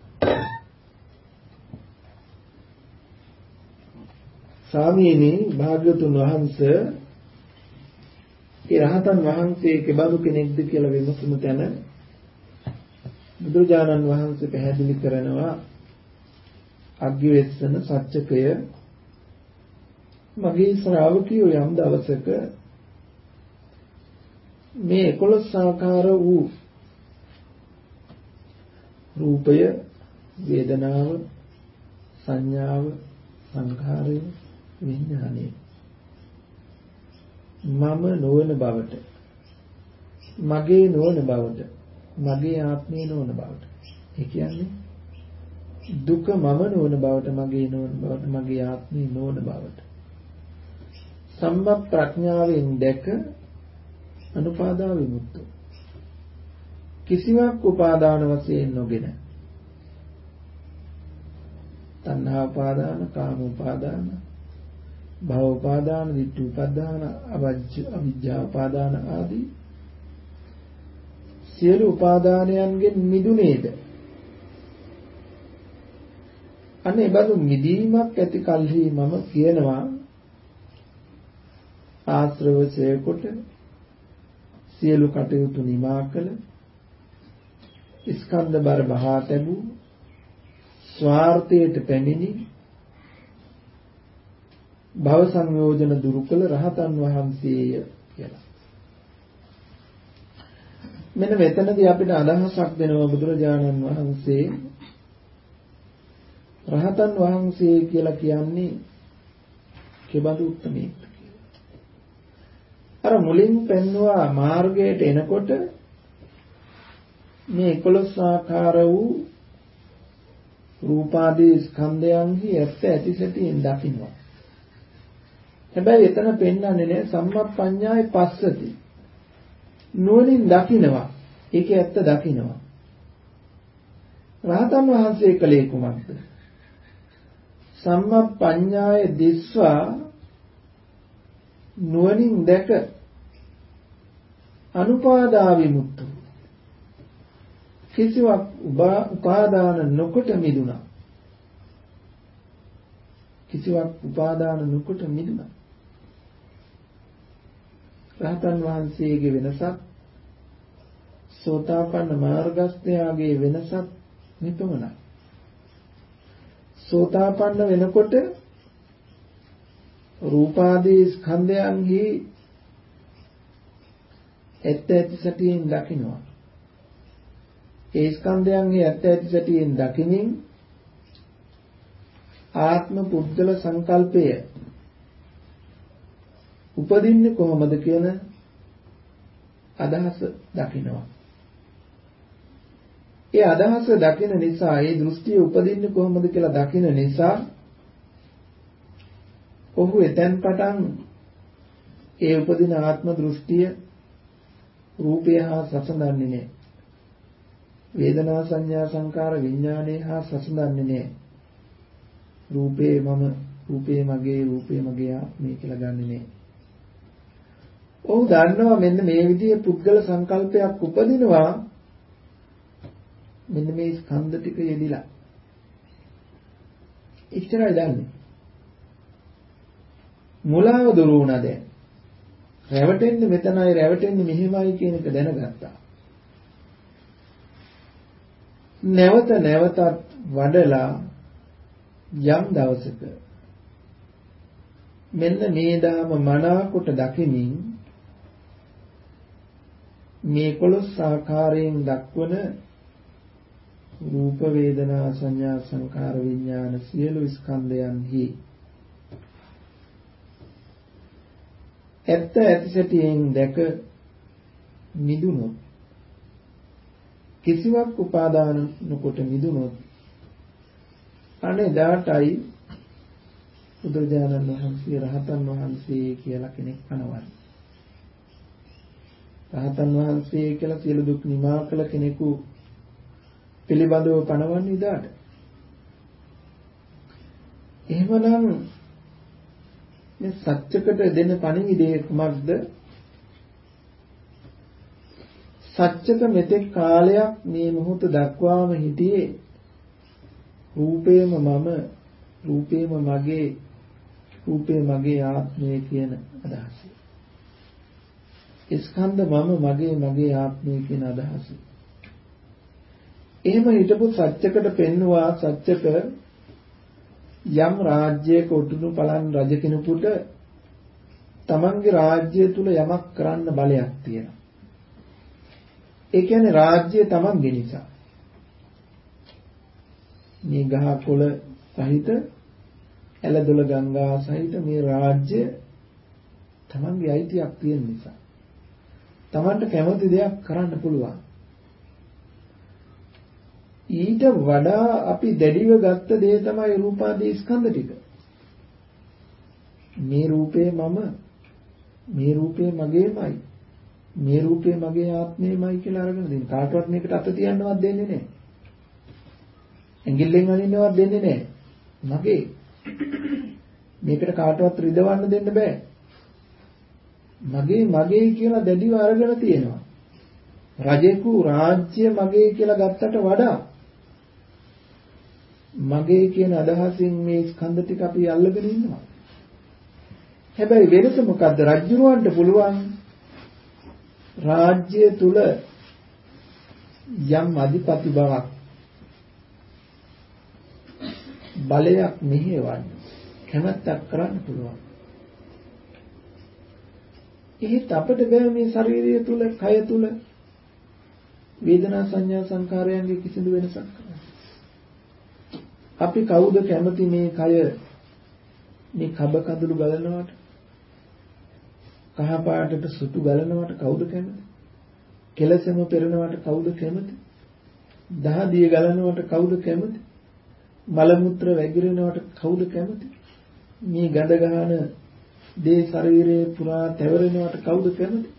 ස්වාමීනි භාග්‍යවතුන් වහන්සේ ඒ රහතන් වහන්සේ කෙබඳු කෙනෙක්ද කියලා විමසමු තැන බුදුරජාණන් වහන්සේ පැහැදිලි කරනවා අග්ගිවෙස්සන සත්‍යකය මගේ ශ්‍රාවකයෝ යම් දවසක මේ එකොළොස් ආකාර වූ රූපය වේදනාව සංඥාව සංඛාරය විඥානය මම නොවන බවට මගේ නොවන බවට මගේ ආත්මය නොවන බවට ඒ කියන්නේ දුක මම නොවන බවට මගේ නොවන බවට මගේ ආත්මය නොවන බවට සම්මා ප්‍රඥාවෙන් දැක අනුපාදා විමුක්තෝ කිසිවක් උපාදාන වශයෙන් නොගෙන තණ්හා උපාදාන කාම උපාදාන භව උපාදාන ditthi උපාදාන අවිජ්ජා උපාදාන ආදී සියලු උපාදානයන්ගෙන් මිදුනේද අනේ බඳු මිදීමක් ඇති කල්හි මම කියනවා ආශ්‍රවසය කොට සියලු කටයුතු නිමා කළ ස්කන්ධ බර බහා තැබූ ස්වාර්ථයට පැමිණි භව සංයෝජන දුරු කළ රහතන් වහන්සේය කියලා. මෙන්න මෙතනදී අපිට අදහසක් දෙනවා බුදුරජාණන් වහන්සේ රහතන් වහන්සේ කියලා කියන්නේ කෙබඳු උත්තමයෙක්ද කියලා. අර මුලින් පෙන්වුවා මාර්ගයට එනකොට මේ එකොළොස් ආකාර වූ රූපාදී ස්කන්ධයන්හි ඇත්ත ඇති සැටියෙන් දකින්නවා. හැබැයි එතන පෙන්වන්නේ නෑ සම්මප්පඤ්ඤාය පස්සති. නුවණින් දකින්නවා. ඒකේ ඇත්ත දකින්නවා. රහතන් වහන්සේ කලේ කුමක්ද? සම්මප්පඤ්ඤාය දිස්වා නුවණින් දැක අනුපාදා විමුක්ත කිසිවක් උපාදාන නොකොට මිදුණා. කිසිවක් උපාදාන නොකොට මිදුණා. රහතන් වහන්සේගේ වෙනසක් සෝතාපන්න මාර්ගස්ථයාගේ වෙනසක් නිපමණයි. සෝතාපන්න වෙනකොට රූපාදී ස්කන්ධයන්හි ඇත්ත ඇති සැටියෙන් දකින්නවා. ඒ ස්කන්ධයන්හි ඇත්ත ඇති සැටියෙන් දකිනින් ආත්ම පුද්ගල සංකල්පය උපදින්නේ කොහොමද කියන අදහස දකින්නවා. ඒ අදහස දකින නිසා ඒ දෘෂ්ටිය උපදින්නේ කොහොමද කියලා දකින නිසා ඔහු එතෙන් පටන් ඒ උපදින ආත්ම දෘෂ්ටිය රූපය හා සසඳන්නේ නැහැ. වේදනා සංඥා සංකාර විඥානේ හා සසඳන්නේ නැහැ. රූපේ මම, රූපේ මගේ, රූපේ මගේ ආත්මය කියලා ගන්නෙ නැහැ. ඔහු දන්නවා මෙන්න මේ විදිහේ පුද්ගල සංකල්පයක් උපදිනවා මෙන්න මේ ස්කන්ධ ටික යෙදිලා. ඉච්චරයි දන්නේ. මුලාව දුරු වුණා දැන්. රැවටෙන්නේ මෙතනයි රැවටෙන්නේ මෙහෙමයි කියන එක දැනගත්තා. නැවත නැවතත් වඩලා යම් දවසක මෙන්න මේ ධම මනාකොට දකිමින් මේ කොළොස් ආකාරයෙන් දක්වන රූප වේදනා සංඥා සංකාර විඥාන සියලු ස්කන්ධයන්හි ඇත්ත ඇති සැටියෙන් දැක මිදුනොත් කිසිවක් උපාදාන නොකොට මිදුනොත් අනේදාටයි බුදුරජාණන් වහන්සේ රහතන් වහන්සේ කියලා කෙනෙක් පනවන්නේ. රහතන් වහන්සේ කියලා සියලු දුක් නිමා කළ කෙනෙකු පිළිබඳව පනවන්නේ ඉදාට. එහෙමනම් මේ සත්‍යකට දෙන පණිවිඩය කුමක්ද? සත්‍යක මෙතෙක් කාලයක් මේ මොහොත දක්වාම හිටියේ රූපේම මම, රූපේම මගේ, රූපේ මගේ ආත්මය කියන අදහස. ස්කන්ධ මම, මගේ, මගේ ආත්මය කියන අදහස. එහෙම හිටපු සත්‍යකට පෙන්නවා සත්‍යක යම් රාජ්‍යයක උතුණු පලන් රජ කෙනෙකුට තමන්ගේ රාජ්‍ය තුල යමක් කරන්න බලයක් තියෙනවා. ඒ කියන්නේ රාජ්‍ය තමන්ගේ නිසා. මේ ගහ කොළ සහිත එළදොළ ගංගා සහිත මේ රාජ්‍ය තමන්ගේ අයිතියක් තියෙන නිසා. තමන්ට කැමති දෙයක් කරන්න පුළුවන්. ඊට වඩා අපි දැඩිව ගත්ත දේ තමයි රූපාදී ස්කන්ධ ටික. මේ රූපේ මම, මේ රූපේ මගේමයි, මේ රූපේ මගේ ආත්මයමයි කියලා අරගෙන දෙන්න. කාටවත් මේකට අත තියන්නවත් දෙන්නේ නැහැ. ඇඟිල්ලෙන් අනින්නවත් දෙන්නේ නැහැ. මගේ. මේකට කාටවත් රිදවන්න දෙන්න බෑ. මගේ මගේ කියලා දැඩිව අරගෙන තියෙනවා. රජෙකු රාජ්‍ය මගේ කියලා ගත්තට වඩා මගේ කියන අදහසින් මේ ස්කන්ධ ටික අපි අල්ලගෙන ඉන්නවා. හැබැයි වෙනස මොකද්ද? රජුරවන්ට පුළුවන් රාජ්‍ය තුල යම් අධිපති බවක් බලයක් මෙහෙවන්න කැමැත්තක් කරන්න පුළුවන්. ඒත් අපිට බෑ මේ ශරීරය තුල, කය තුල වේදනා සංඥා සංකාරයන්ගේ කිසිදු වෙනසක් කරන්න. අපි කවුද කැමති මේ කය මේ කබ කඳුළු ගලනවට, කහ පාටට සුටු ගලනවට කවුද කැමති? කෙලසෙම පෙරනවට කවුද කැමති? දහදිය ගලනවට කවුද කැමති? මල මුත්‍ර වැగిරෙනවට කවුද කැමති? මේ ගඳ ගහන දේ ශරීරයේ පුරා තැවරෙනවට කවුද කැමති?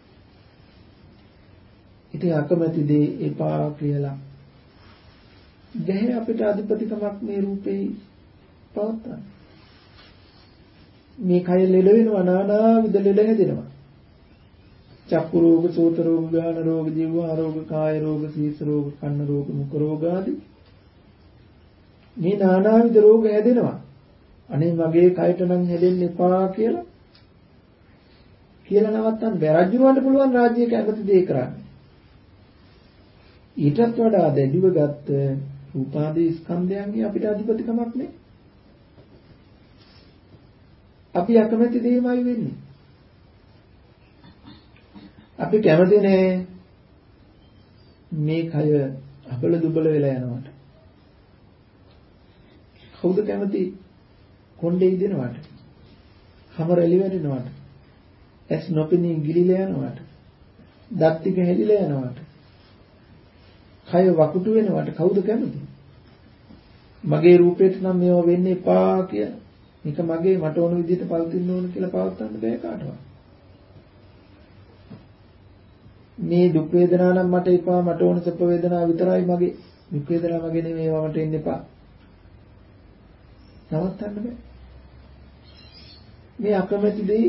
ඉතින් අකමැති දේ එපා කියලා දැහැ අපිට අධිපතිකමක් මේ රූපේ පවත්තා. මේ කය ලෙඩ වෙනවා, නානාවිද ලෙඩ හැදෙනවා. චක්කු රෝග, සෝත රෝග, ගාන රෝග, ජීවා රෝග, කාය රෝග, සීස රෝග, කන්න රෝග, මුඛ රෝග ආදී මේ නානාවිද රෝග හැදෙනවා. අනේ මගේ කයට නම් හැදෙන්න එපා කියලා කියලා නවත්තන්න බැහැ. රජුන්වන්ට පුළුවන් රාජ්‍යයක ඇමති දේ කරන්න. ඊටත් වඩා දැඩිව ගත්ත රූපාදී ස්කන්ධයන්ගේ අපිට අධිපතිකමක් නැහැ. අපි අකමැති දෙයමයි වෙන්නේ. අපි කැමති නෑ මේ කය අපල දුබල වෙලා යනවට. කවුද කැමති කොණ්ඩේ ඉදෙනවට? හැම රැලි වැටෙනවට? ඇස් නොපෙනී ගිලිලා යනවට? දත් ටික හැලිලා යනවට? කය වකුටු වෙනවට කවුද කැමති? මගේ රූපේට නම් මේවා වෙන්න එපා කියලා. මේක මගේ මට ඕන විදිහට පවතින්න ඕන කියලා පවත්වන්න බෑ කාටවත්. මේ දුක් වේදනා නම් මට එපා, මට ඕන සැප වේදනා විතරයි මගේ. දුක් වේදනා මගේ නෙමෙයි, ඒවා මට එන්න එපා. නවත්තන්න බෑ. මේ අකමැති දෙයි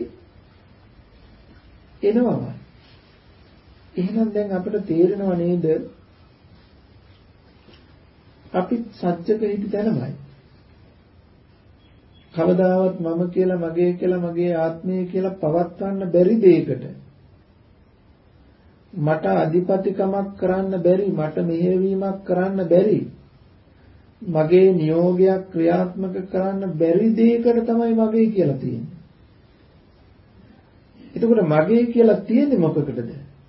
එනවම. එහෙනම් දැන් අපිට තේරෙනව නේද? අපි සත්‍යක හිත දැනමයි. කවදාවත් මම කියලා, මගේ කියලා, මගේ ආත්මය කියලා පවත්වන්න බැරි දෙයකට මට අධිපතිකමක් කරන්න බැරි, මට මෙහෙයවීමක් කරන්න බැරි, මගේ නියෝගයක් ක්‍රියාත්මක කරන්න බැරි දෙයකට තමයි මගේ කියලා තියෙන්නේ. එතකොට මගේ කියලා තියෙන්නේ මොකකටද?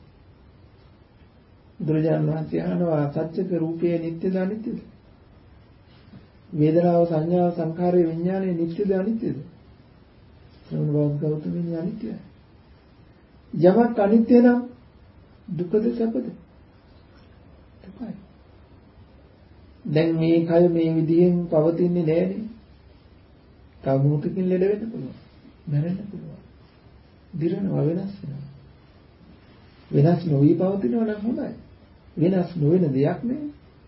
බුදුරජාණන් වහන්සේ අහනවා සත්‍යක රූපයේ නිට්ටයද අනිත්‍යද? වේදනාව, සංඥාව, සංඛාරය, විඥානය නිට්ටයද අනිත්‍යද? සමුදය ගෞතමයන් අනිත්‍යයි. යමක් අනිත්‍ය නම් දුකද සැපද? දුකයි. දැන් මේ කය මේ විදිහෙන් පවතින්නේ නැහැනේ. තව මොහොතකින් ලෙඩ වෙන්න පුළුවන්. මැරෙන්න පුළුවන්. දිරනවා, වෙනස් වෙනවා. වෙනස් නොවි පවතිනවා නම් හොඳයි. වෙනස් නොවන දෙයක් නෙවෙයි.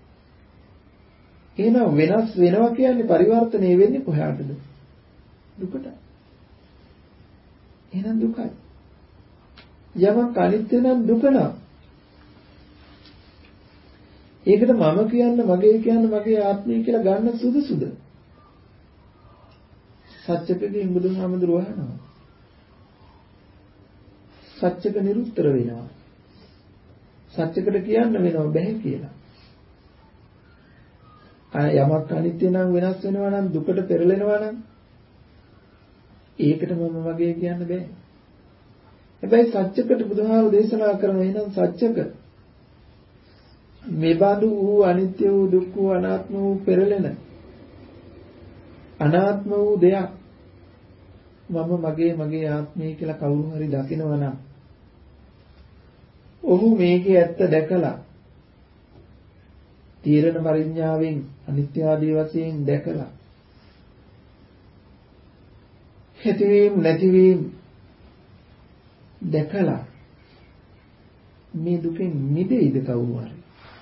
එහෙනම් වෙනස් වෙනවා කියන්නේ පරිවර්තනය වෙන්නේ කොහාටද? දුකට. එහෙනම් දුකයි. යමක් අනිත්‍ය නම් දුක නම් ඒකට මම කියන්න, මගේ කියන්න, මගේ ආත්මය කියලා ගන්න සුදුසුද? සත්‍යකදී බුදුහාමුදුරුවෝ අහනවා. සත්‍යක නිරුත්තර වෙනවා. සත්‍යකට කියන්න වෙනව බෑ කියලා. යමක් අනිත්‍ය නම්, වෙනස් වෙනවා නම්, දුකට පෙරලෙනවා නම් ඒකට මම වගේ කියන්න බෑ. හැබැයි සත්‍යකට බුදුහාම දේශනා කරන එහෙනම් සත්‍යක මේබඳු වූ අනිත්‍ය වූ, දුක් වූ, අනාත්ම වූ, පෙරලෙන අනාත්ම වූ දෙයක් මම මගේ මගේ ආත්මය කියලා කවුරු හරි දකිනවා නම් ඔහු මේකේ ඇත්ත දැකලා තීරණ පරිඥාවෙන් අනිත්‍ය ආදී වශයෙන් දැකලා ඇතිවීම නැතිවීම දැකලා මේ දුකෙන් මිදෙයිද කවුරු හරි?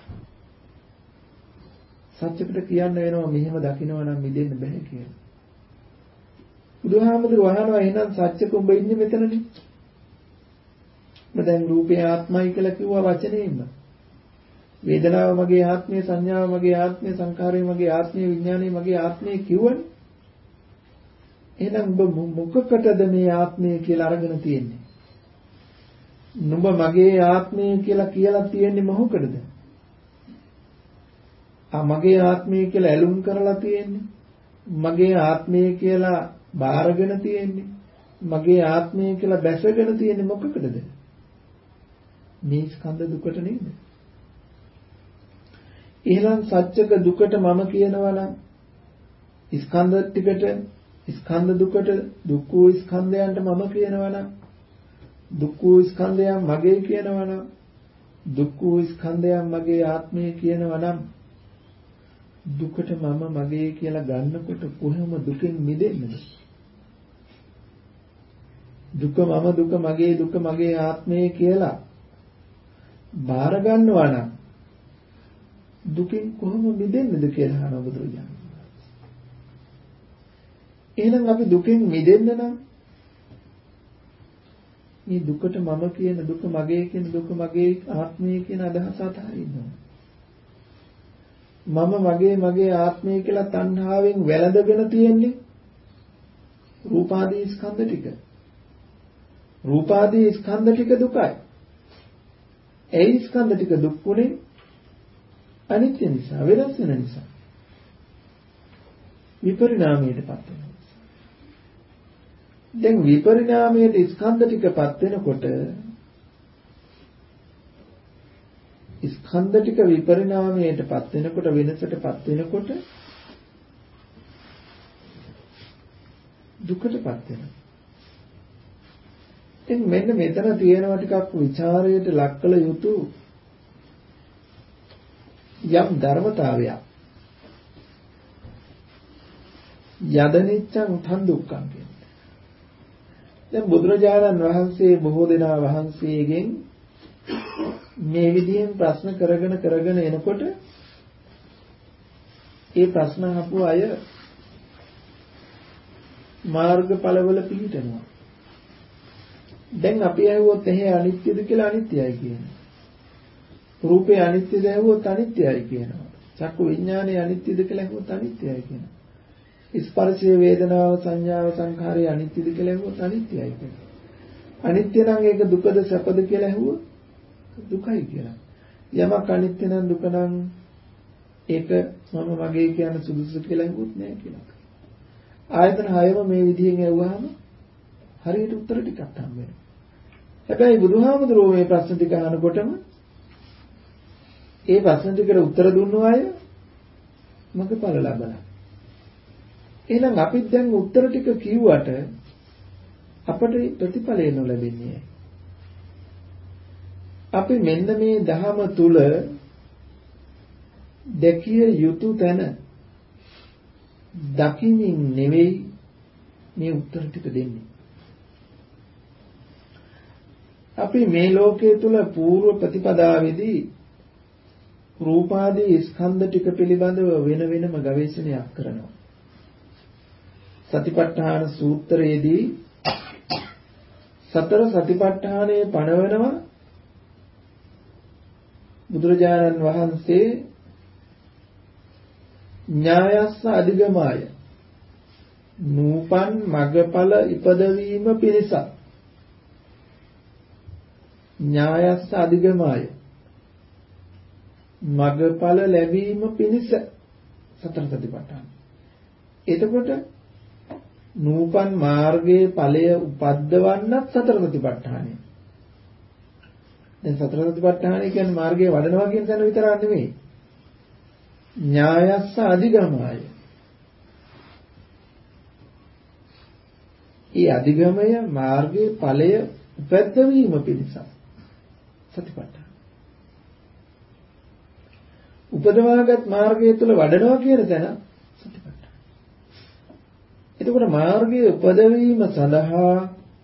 සත්‍යකට කියන්න වෙනවා මෙහෙම දකිනවා නම් මිදෙන්න බෑ කියලා. බුදුහාමුදුරුවෝ අහනවා එහෙනම් සත්‍යක උඹ ඉන්නේ මෙතනනේ. මම දැන් රූපේ ආත්මයි කියලා කිව්වා වචනේම. වේදනාව මගේ ආත්මය, සංඥාව මගේ ආත්මය, සංඛාරය මගේ ආත්මය, විඥානය මගේ ආත්මය කිව්වනේ. එහෙනම් ඔබ මොකකටද මේ ආත්මය කියලා අරගෙන තියෙන්නේ? නුඹ මගේ ආත්මය කියලා කියලා තියෙන්නේ මොකකටද? ආ මගේ ආත්මය කියලා ඇලුම් කරලා තියෙන්නේ. මගේ ආත්මය කියලා බාරගෙන තියෙන්නේ. මගේ ආත්මය කියලා බැසගෙන තියෙන්නේ මොකකටද? මේ ස්කන්ධ දුකට නේද? එහෙනම් සත්‍යක දුකට මම කියනවා නම් ස්කන්ධ ටිකට, ස්කන්ධ දුකට, දුක් වූ ස්කන්ධයන්ට මම කියනවා නම්, දුක් වූ ස්කන්ධයන් මගේ කියනවා නම් දුක් වූ ස්කන්ධයන් මගේ ආත්මය කියනවා නම් දුකට මම මගේ කියලා ගන්නකොට කොහොම දුකෙන් මිදෙන්නද? දුක මම දුක මගේ දුක මගේ ආත්මය කියලා බාර ගන්නවා නම් දුකින් කොහොම මිදෙන්නද කියලා අහන බුදුරජාණන් වහන්සේ. එහෙනම් අපි දුකෙන් මිදෙන්න නම් මේ දුකට මම කියන දුක මගේ කියන දුක මගේ ආත්මය කියන අදහස අතහරින්න ඕන. මම මගේ මගේ ආත්මය කියලා තණ්හාවෙන් වැළඳගෙන තියෙන්නේ රූපාදී ස්කන්ධ ටික. රූපාදී ස්කන්ධ ටික දුකයි. ඒ ස්කන්ධ ටික දුක් වුනේ අනිත්‍ය නිසා, වෙනස් වෙන නිසා. විපරිණාමයටපත් වෙනවා. දැන් විපරිණාමයට ස්කන්ධ ටිකපත් වෙනකොට ස්කන්ධ ටික විපරිණාමයටපත් වෙනකොට වෙනසටපත් වෙනකොට දුකටපත් වෙනවා. ඉතින් මෙන්න මෙතන තියෙනවා ටිකක් ਵਿਚාරයට ලක් කළ යුතු යම් ධර්මතාවයක්. යදනිච්ඡං තන් දුක්ඛං කියන්නේ. දැන් බුදුරජාණන් වහන්සේ බොහෝ දෙනා වහන්සේගෙන් මේ විදිහෙන් ප්‍රශ්න කරගෙන කරගෙන එනකොට ඒ ප්‍රශ්න අහපු අය මාර්ගඵලවල පිහිටනවා. දැන් අපි අහුවොත් එහේ අනිත්‍යද කියලා අනිත්‍යයි කියනවා. රූපේ අනිත්‍යද අහුවොත් අනිත්‍යයි කියනවා. චක්කු විඥානේ අනිත්‍යද කියලා අහුවොත් අනිත්‍යයි කියනවා. ස්පර්ශය වේදනාව සංඥාව සංඛාරය අනිත්‍යද කියලා අහුවොත් අනිත්‍යයි කියනවා. අනිත්‍ය නම් ඒක දුකද සැපද කියලා අහුවොත් දුකයි කියලා. යමක් අනිත්‍ය නම් දුක නම් ඒක මම මගේ කියන සුදුසු කියලා අහුවොත් නෑ කියලා. ආයතන හයම මේ විදිහෙන් ඇහුවාම හරියට උත්තර ටිකක් හම්බ වෙනවා. හැබැයි බුදුහාමුදුරුවෝ මේ ප්‍රශ්න ටික අහනකොටම ඒ ප්‍රශ්න ටිකට උත්තර දුන්නු අය මගපල ලබලා. එහෙනම් අපිත් දැන් උත්තර ටික කිව්වට අපට ප්‍රතිඵලය නොලැබෙන්නේ. අපි මෙන්න මේ ධහම තුල දැකිය යුතු තැන දකිමින් නෙවෙයි මේ උත්තර ටික දෙන්නේ. අපි මේ ලෝකයේ තුල పూర్ව ප්‍රතිපදාවේදී රූපාදී ස්කන්ධ ටික පිළිබඳව වෙන වෙනම ගවේෂණයක් කරනවා. සතිපට්ඨාන සූත්‍රයේදී සතර සතිපට්ඨානයේ පණවනවා බුදුරජාණන් වහන්සේ ඥායස්ස අධිගමාය නූපන් මගඵල ඉපදවීම පිණිස ඥායස්ස අධිගමාය මගඵල ලැබීම පිණිස සතර සතිපට්ඨාන. එතකොට නූපන් මාර්ගයේ ඵලය උපද්දවන්නත් සතර සතිපට්ඨානයි. දැන් සතර සතිපට්ඨානය කියන්නේ මාර්ගයේ වඩනවා කියන තැන විතරක් නෙමෙයි. ඥායස්ස අධිගමය. ඊ අධිගමය මාර්ගයේ ඵලය උපද්දවීම පිණිස සතිපට්ඨාන. උපදවාගත් මාර්ගය තුල වඩනවා කියන තැන සතිපට්ඨාන. එතකොට මාර්ගයේ උපදවීම සඳහා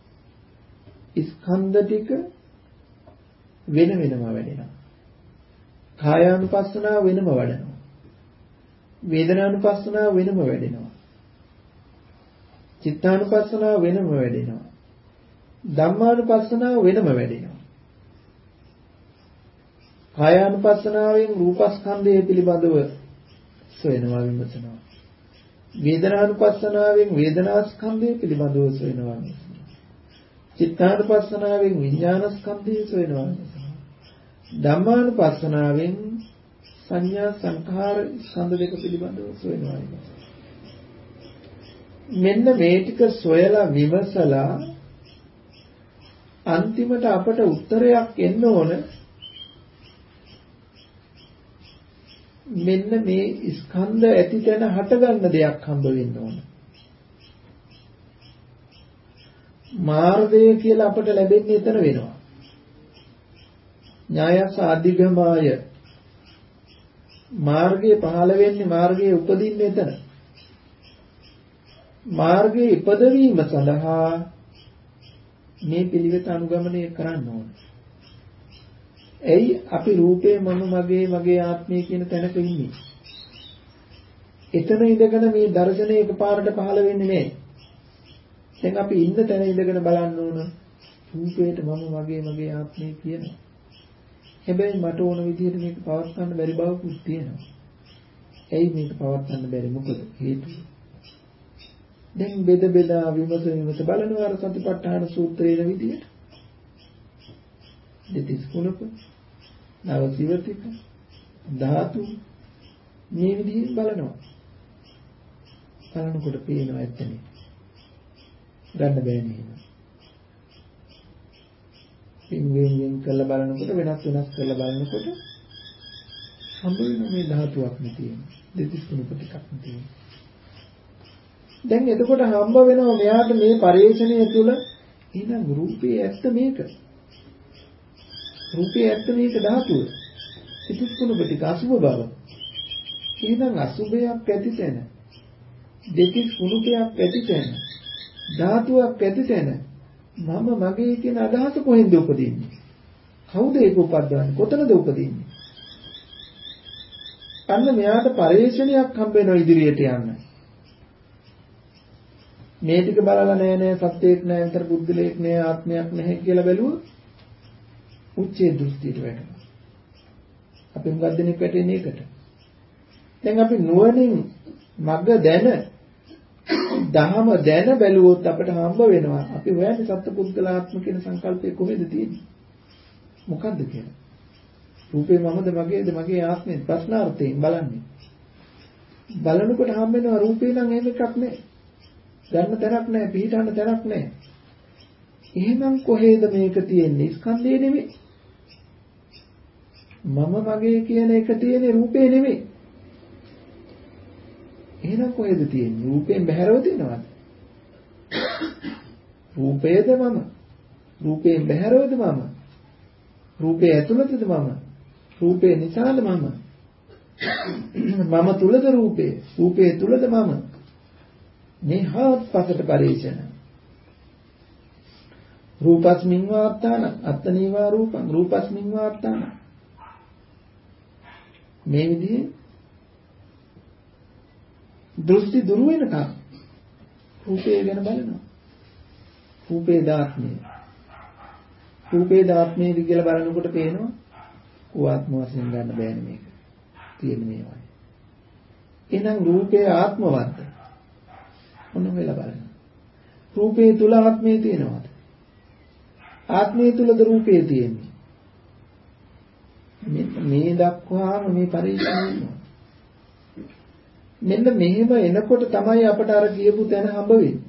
ස්කන්ධ ටික වෙන වෙනම වැඩෙනවා. කායානුපස්සනාව වෙනම වඩනවා. වේදනානුපස්සනාව වෙනම වැඩෙනවා. චිත්තානුපස්සනාව වෙනම වැඩෙනවා. ධම්මානුපස්සනාව වෙනම වැඩෙනවා. කායානුපස්සනාවෙන් රූපස්කන්ධය පිළිබඳව සොයනවා විමසනවා. වේදනානුපස්සනාවෙන් වේදනාස්කන්ධය පිළිබඳව සොයනවා. චිත්තානුපස්සනාවෙන් විඥානස්කන්ධය සොයනවා. ධම්මානුපස්සනාවෙන් සංඥා සංඛාර ස්කන්ධ දෙක පිළිබඳව සොයනවා. මෙන්න මේ ටික සොයලා විමසලා අන්තිමට අපට උත්තරයක් එන්න ඕන. මෙන්න මේ ස්කන්ධ ඇති තැන හටගන්න දෙයක් හම්බ වෙන්න ඕන. මාර්ගය කියලා අපට ලැබෙන්නේ එතන වෙනවා. ඥායස අධිගමාය මාර්ගයේ පහළ වෙන්නේ මාර්ගයේ උපදින්නේ එතන. මාර්ගයේ ඉපදවීම සඳහා මේ පිළිවෙත අනුගමනය කරන්න ඕන. එයි අපි රූපේ මම මගේ මගේ ආත්මය කියන තැනක ඉන්නේ. එතන ඉඳගෙන මේ දර්ශනය එකපාරට පහළ වෙන්නේ නැහැ. දැන් අපි ඉන්න තැන ඉඳගෙන බලන්න ඕන රූපේට මම මගේ මගේ ආත්මය කියනවා. හැබැයි මට ඕන විදිහට මේක පවත් ගන්න බැරි බවකුත් තියෙනවා. ඇයි මේක පවත් ගන්න බැරි? මොකද හේතුව? දැන් බෙද බෙදා විමස විමස බලනවා අර සතිපට්ඨාන සූත්‍රයේ විදිහට. දෙතිස් කුණක නවසිවතික ධාතු මේ විදිහෙන් බලනවා. බලනකොට පේනවා ඇත්තනේ. ගන්න බෑ නේද? පින්වෙන් කරලා බලනකොට වෙනස් වෙනස් කරලා බලනකොට හම්බ වෙන මේ ධාතුවක් නේ තියෙන්නේ. දෙතිස් කුණක ටිකක් නේ තියෙන්නේ. දැන් එතකොට හම්බ වෙනවා මෙයාට මේ පරිේශණය තුළ එහෙනම් රූපේ ඇත්ත මේක. රූපේ ඇත්ත මේක ධාතුව. දෙතිස් කුණක ටික අසුබ බව. එහෙනම් අසුබයක් ඇති තැන. දෙතිස් කුණකයක් ඇති තැන. ධාතුවක් ඇති තැන. මම මගේ කියන අදහස කොහෙන්ද උපදින්නේ? කවුද ඒක උපද්දවන්නේ? කොතනද උපදින්නේ? අන්න මෙයාට පරිේශණයක් හම්බ වෙනවා ඉදිරියට යන්න. මේ ටික බලලා නෑ නෑ සත්‍යයක් නෑ අතර බුද්ධලේක් නෑ ආත්මයක් නැහැ කියලා බැලුවොත් උච්චේ දෘෂ්ටියට වැටෙනවා. අපි මොකක්ද දෙනෙක් වැටෙන්නේ ඒකට? දැන් අපි නුවණින් මග දැන දහම දැන බැලුවොත් අපිට හම්බ වෙනවා අපි හොයන්නේ සත්පුද්ගලාත්ම කියන සංකල්පය කොහෙද තියෙන්නේ? මොකද්ද කියලා? රූපේ මමද මගේද මගේ ආත්මේ ප්‍රශ්නාර්ථයෙන් බලන්නේ. බලනකොට හම්බ වෙනවා රූපේ නම් එහෙම එකක් නෑ. ගන්න තැනක් නැහැ, පිළිටන්න තැනක් නැහැ. එහෙනම් කොහේද මේක තියෙන්නේ? ස්කන්ධේ නෙමෙයි. මම මගේ කියන එක තියෙන්නේ රූපේ නෙමෙයි. එහෙනම් කොහෙද තියෙන්නේ? රූපයෙන් බැහැරව තියෙනවද? රූපේද මම? රූපයෙන් බැහැරවද මම? රූපේ ඇතුළතද මම? රූපේ නිසාද මම? මම තුලද රූපේ? රූපේ තුලද මම? මේ හත්පසට පරිේශන රූපස්මින් වාත්තාන අත්තනීවා රූපං රූපස්මින් වාත්තාන මේ විදිහේ දෘෂ්ටි දුරු වෙනකම් රූපේ ගැන බලනවා. රූපේ දාත්මය රූපේ දාත්මය කියලා බලනකොට පේනවා ආත්ම වශයෙන් ගන්න බෑනේ මේක තියෙන මේවා. එහෙනම් රූපේ ආත්මවත්ද? මොන වෙලා බලන්න. රූපේ තුල ආත්මය තියෙනවද? ආත්මය තුලද රූපේ තියෙන්නේ? මේ දක්වාම මේ පරිශ්‍රණය. මෙන්න මෙහෙම එනකොට තමයි අපට අර කියපු තැන හම්බ වෙන්නේ.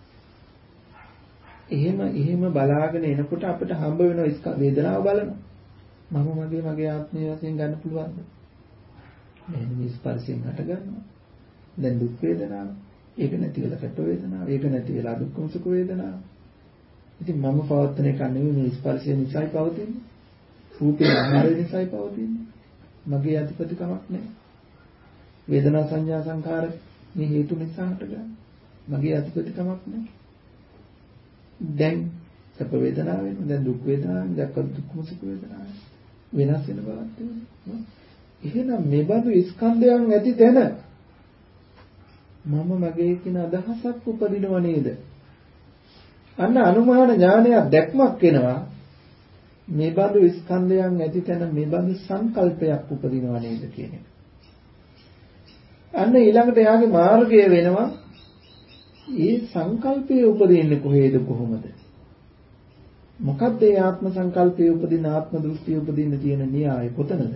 එහෙම එහෙම බලාගෙන එනකොට අපිට හම්බ වෙන වේදනාව බලනවා. මම මගේ මගේ ආත්මය වශයෙන් ගන්න පුළුවන්ද? මෙන්න මේ ස්පර්ශයෙන් හට ගන්නවා. දැන් දුක් වේදනාව ඒක නැති වෙලා සැප වේදනාව, ඒක නැති වෙලා දුක්ඛ සුඛ වේදනාව. ඉතින් මම පවත්තන එක නෙවෙයි මේ ස්පර්ශය නිසායි පවතින්නේ. රූපේ ආහාරය නිසායි පවතින්නේ. මගේ අධිපතිකමක් නැහැ. වේදනා සංඥා සංඛාර මේ හේතු නිසා හටගන්න. මගේ අධිපතිකමක් නැහැ. දැන් සැප වේදනාව වෙනවා, දැන් දුක් වේදනාව, දැන් දුක්ඛ සුඛ වේදනාව වෙනස් වෙන බවක් තියෙනවා. එහෙනම් මේ බඳු ස්කන්ධයන් ඇති තැන මම මගේ කියන අදහසක් උපදිනව නේද? අන්න අනුමාන ඥානයක් දැක්මක් වෙනවා. මේ බඳු ස්කන්ධයන් ඇති තැන මේ බඳු සංකල්පයක් උපදිනව නේද කියන එක. අන්න ඊළඟට යාගේ මාර්ගය වෙනවා. මේ සංකල්පයේ උපදින්නේ කොහේද කොහොමද? මොකක්ද මේ ආත්ම සංකල්පයේ උපදින ආත්ම දෘෂ්ටිය උපදින්න තියෙන න්‍යාය කොතනද?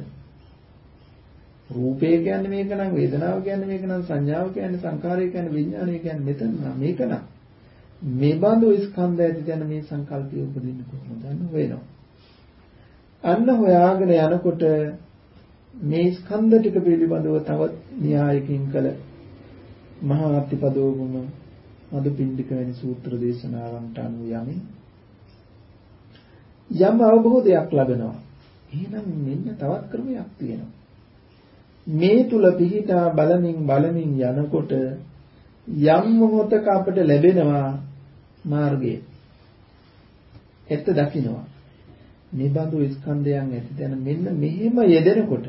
රූපය කියන්නේ මේක නම්, වේදනාව කියන්නේ මේක නම්, සංඥාව කියන්නේ, සංකාරය කියන්නේ, විඥානය කියන්නේ මෙතන නම් මේක නම්. මේ බඳු ස්කන්ධ ඇති තැන මේ සංකල්පය උපදින්නේ කොහොමද? අන්න වෙනවා. අන්න හොයාගෙන යනකොට මේ ස්කන්ධ ටික පිළිබඳව තවත් න්‍යායකින් කළ මහා අත්තිපදෝගම මදුපිණ්ඩික වැනි සූත්‍ර දේශනාවන්ට අනුව යමින් යම් අවබෝධයක් ලැබෙනවා. එහෙනම් මෙන්න තවත් ක්‍රමයක් තියෙනවා. මේ තුල පිහිටා බලමින් බලමින් යනකොට යම් මොහොතක අපට ලැබෙනවා මාර්ගය. එත් දකින්නවා. නිබඳු ස්කන්ධයන් ඇති දැන මෙන්න මෙහෙම යෙදෙනකොට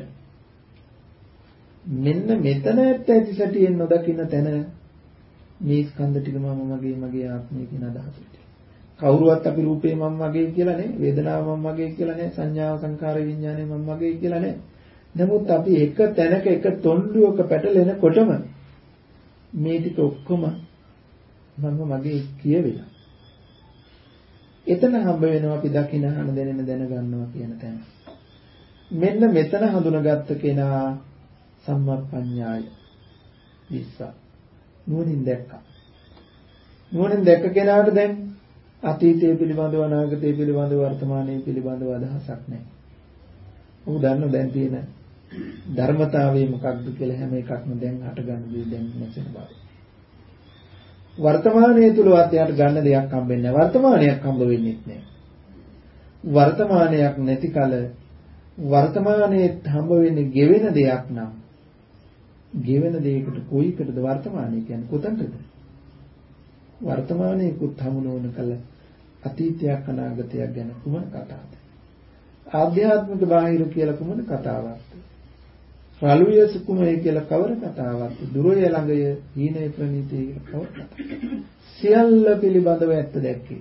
මෙන්න මෙතන ඇති සැටියෙන් නොදකින්න තැන මේ ස්කන්ධ ටික මම මගේ මගේ ආත්මය කියන අදහසට. කවුරුවත් අපි රූපේ මම මගේ කියලා නේ, වේදනාව මම මගේ කියලා නේ, සංඥාව සංකාර විඥානය මම මගේ කියලා නේ. නමුත් අපි එක තැනක එක තොණ්ඩුවක පැටලෙනකොටම මේ ටික ඔක්කොම මම මගේ කියවෙලා. එතන හම්බ වෙනවා අපි දකින්න හන දැනෙන දැනගන්නවා කියන තැන. මෙන්න මෙතන හඳුනාගත්ත කෙනා සම්මප්පඤ්ඤාය විස්සා නුවණින් දැක්කා. නුවණින් දැක්ක කෙනාට දැන් අතීතය පිළිබඳව අනාගතය පිළිබඳව වර්තමානයේ පිළිබඳව අදහසක් නැහැ. ඔහු දන්නව දැන් තියෙන ධර්මතාවය මොකක්ද කියලා හැම එකක්ම දැන් හටගන්න දේ දැන් නැසෙන බව. වර්තමානයේ තුලවත් යාට ගන්න දෙයක් හම්බෙන්නේ නැහැ. වර්තමානයක් හම්බ වෙන්නේ නැහැ. වර්තමානයක් නැති කල වර්තමානයේ හම්බ වෙන්නේ ගෙවෙන දෙයක් නම් ගෙවෙන දෙයකට කොයිකටද වර්තමානය කියන්නේ කොතනටද? වර්තමානයේකුත් හමු නොවන කල අතීතයක් අනාගතයක් ගැන කුමන කතාවද? ආධ්‍යාත්මික බාහිර කියලා කුමන කතාවක්ද? රළුය සුකුමය කියලා කවර කතාවක්ද? දුරය ළඟය හීනය ප්‍රණීතය කියලා කවර කතාවක්ද? සියල්ල පිළිබඳව ඇත්ත දැක්කේ.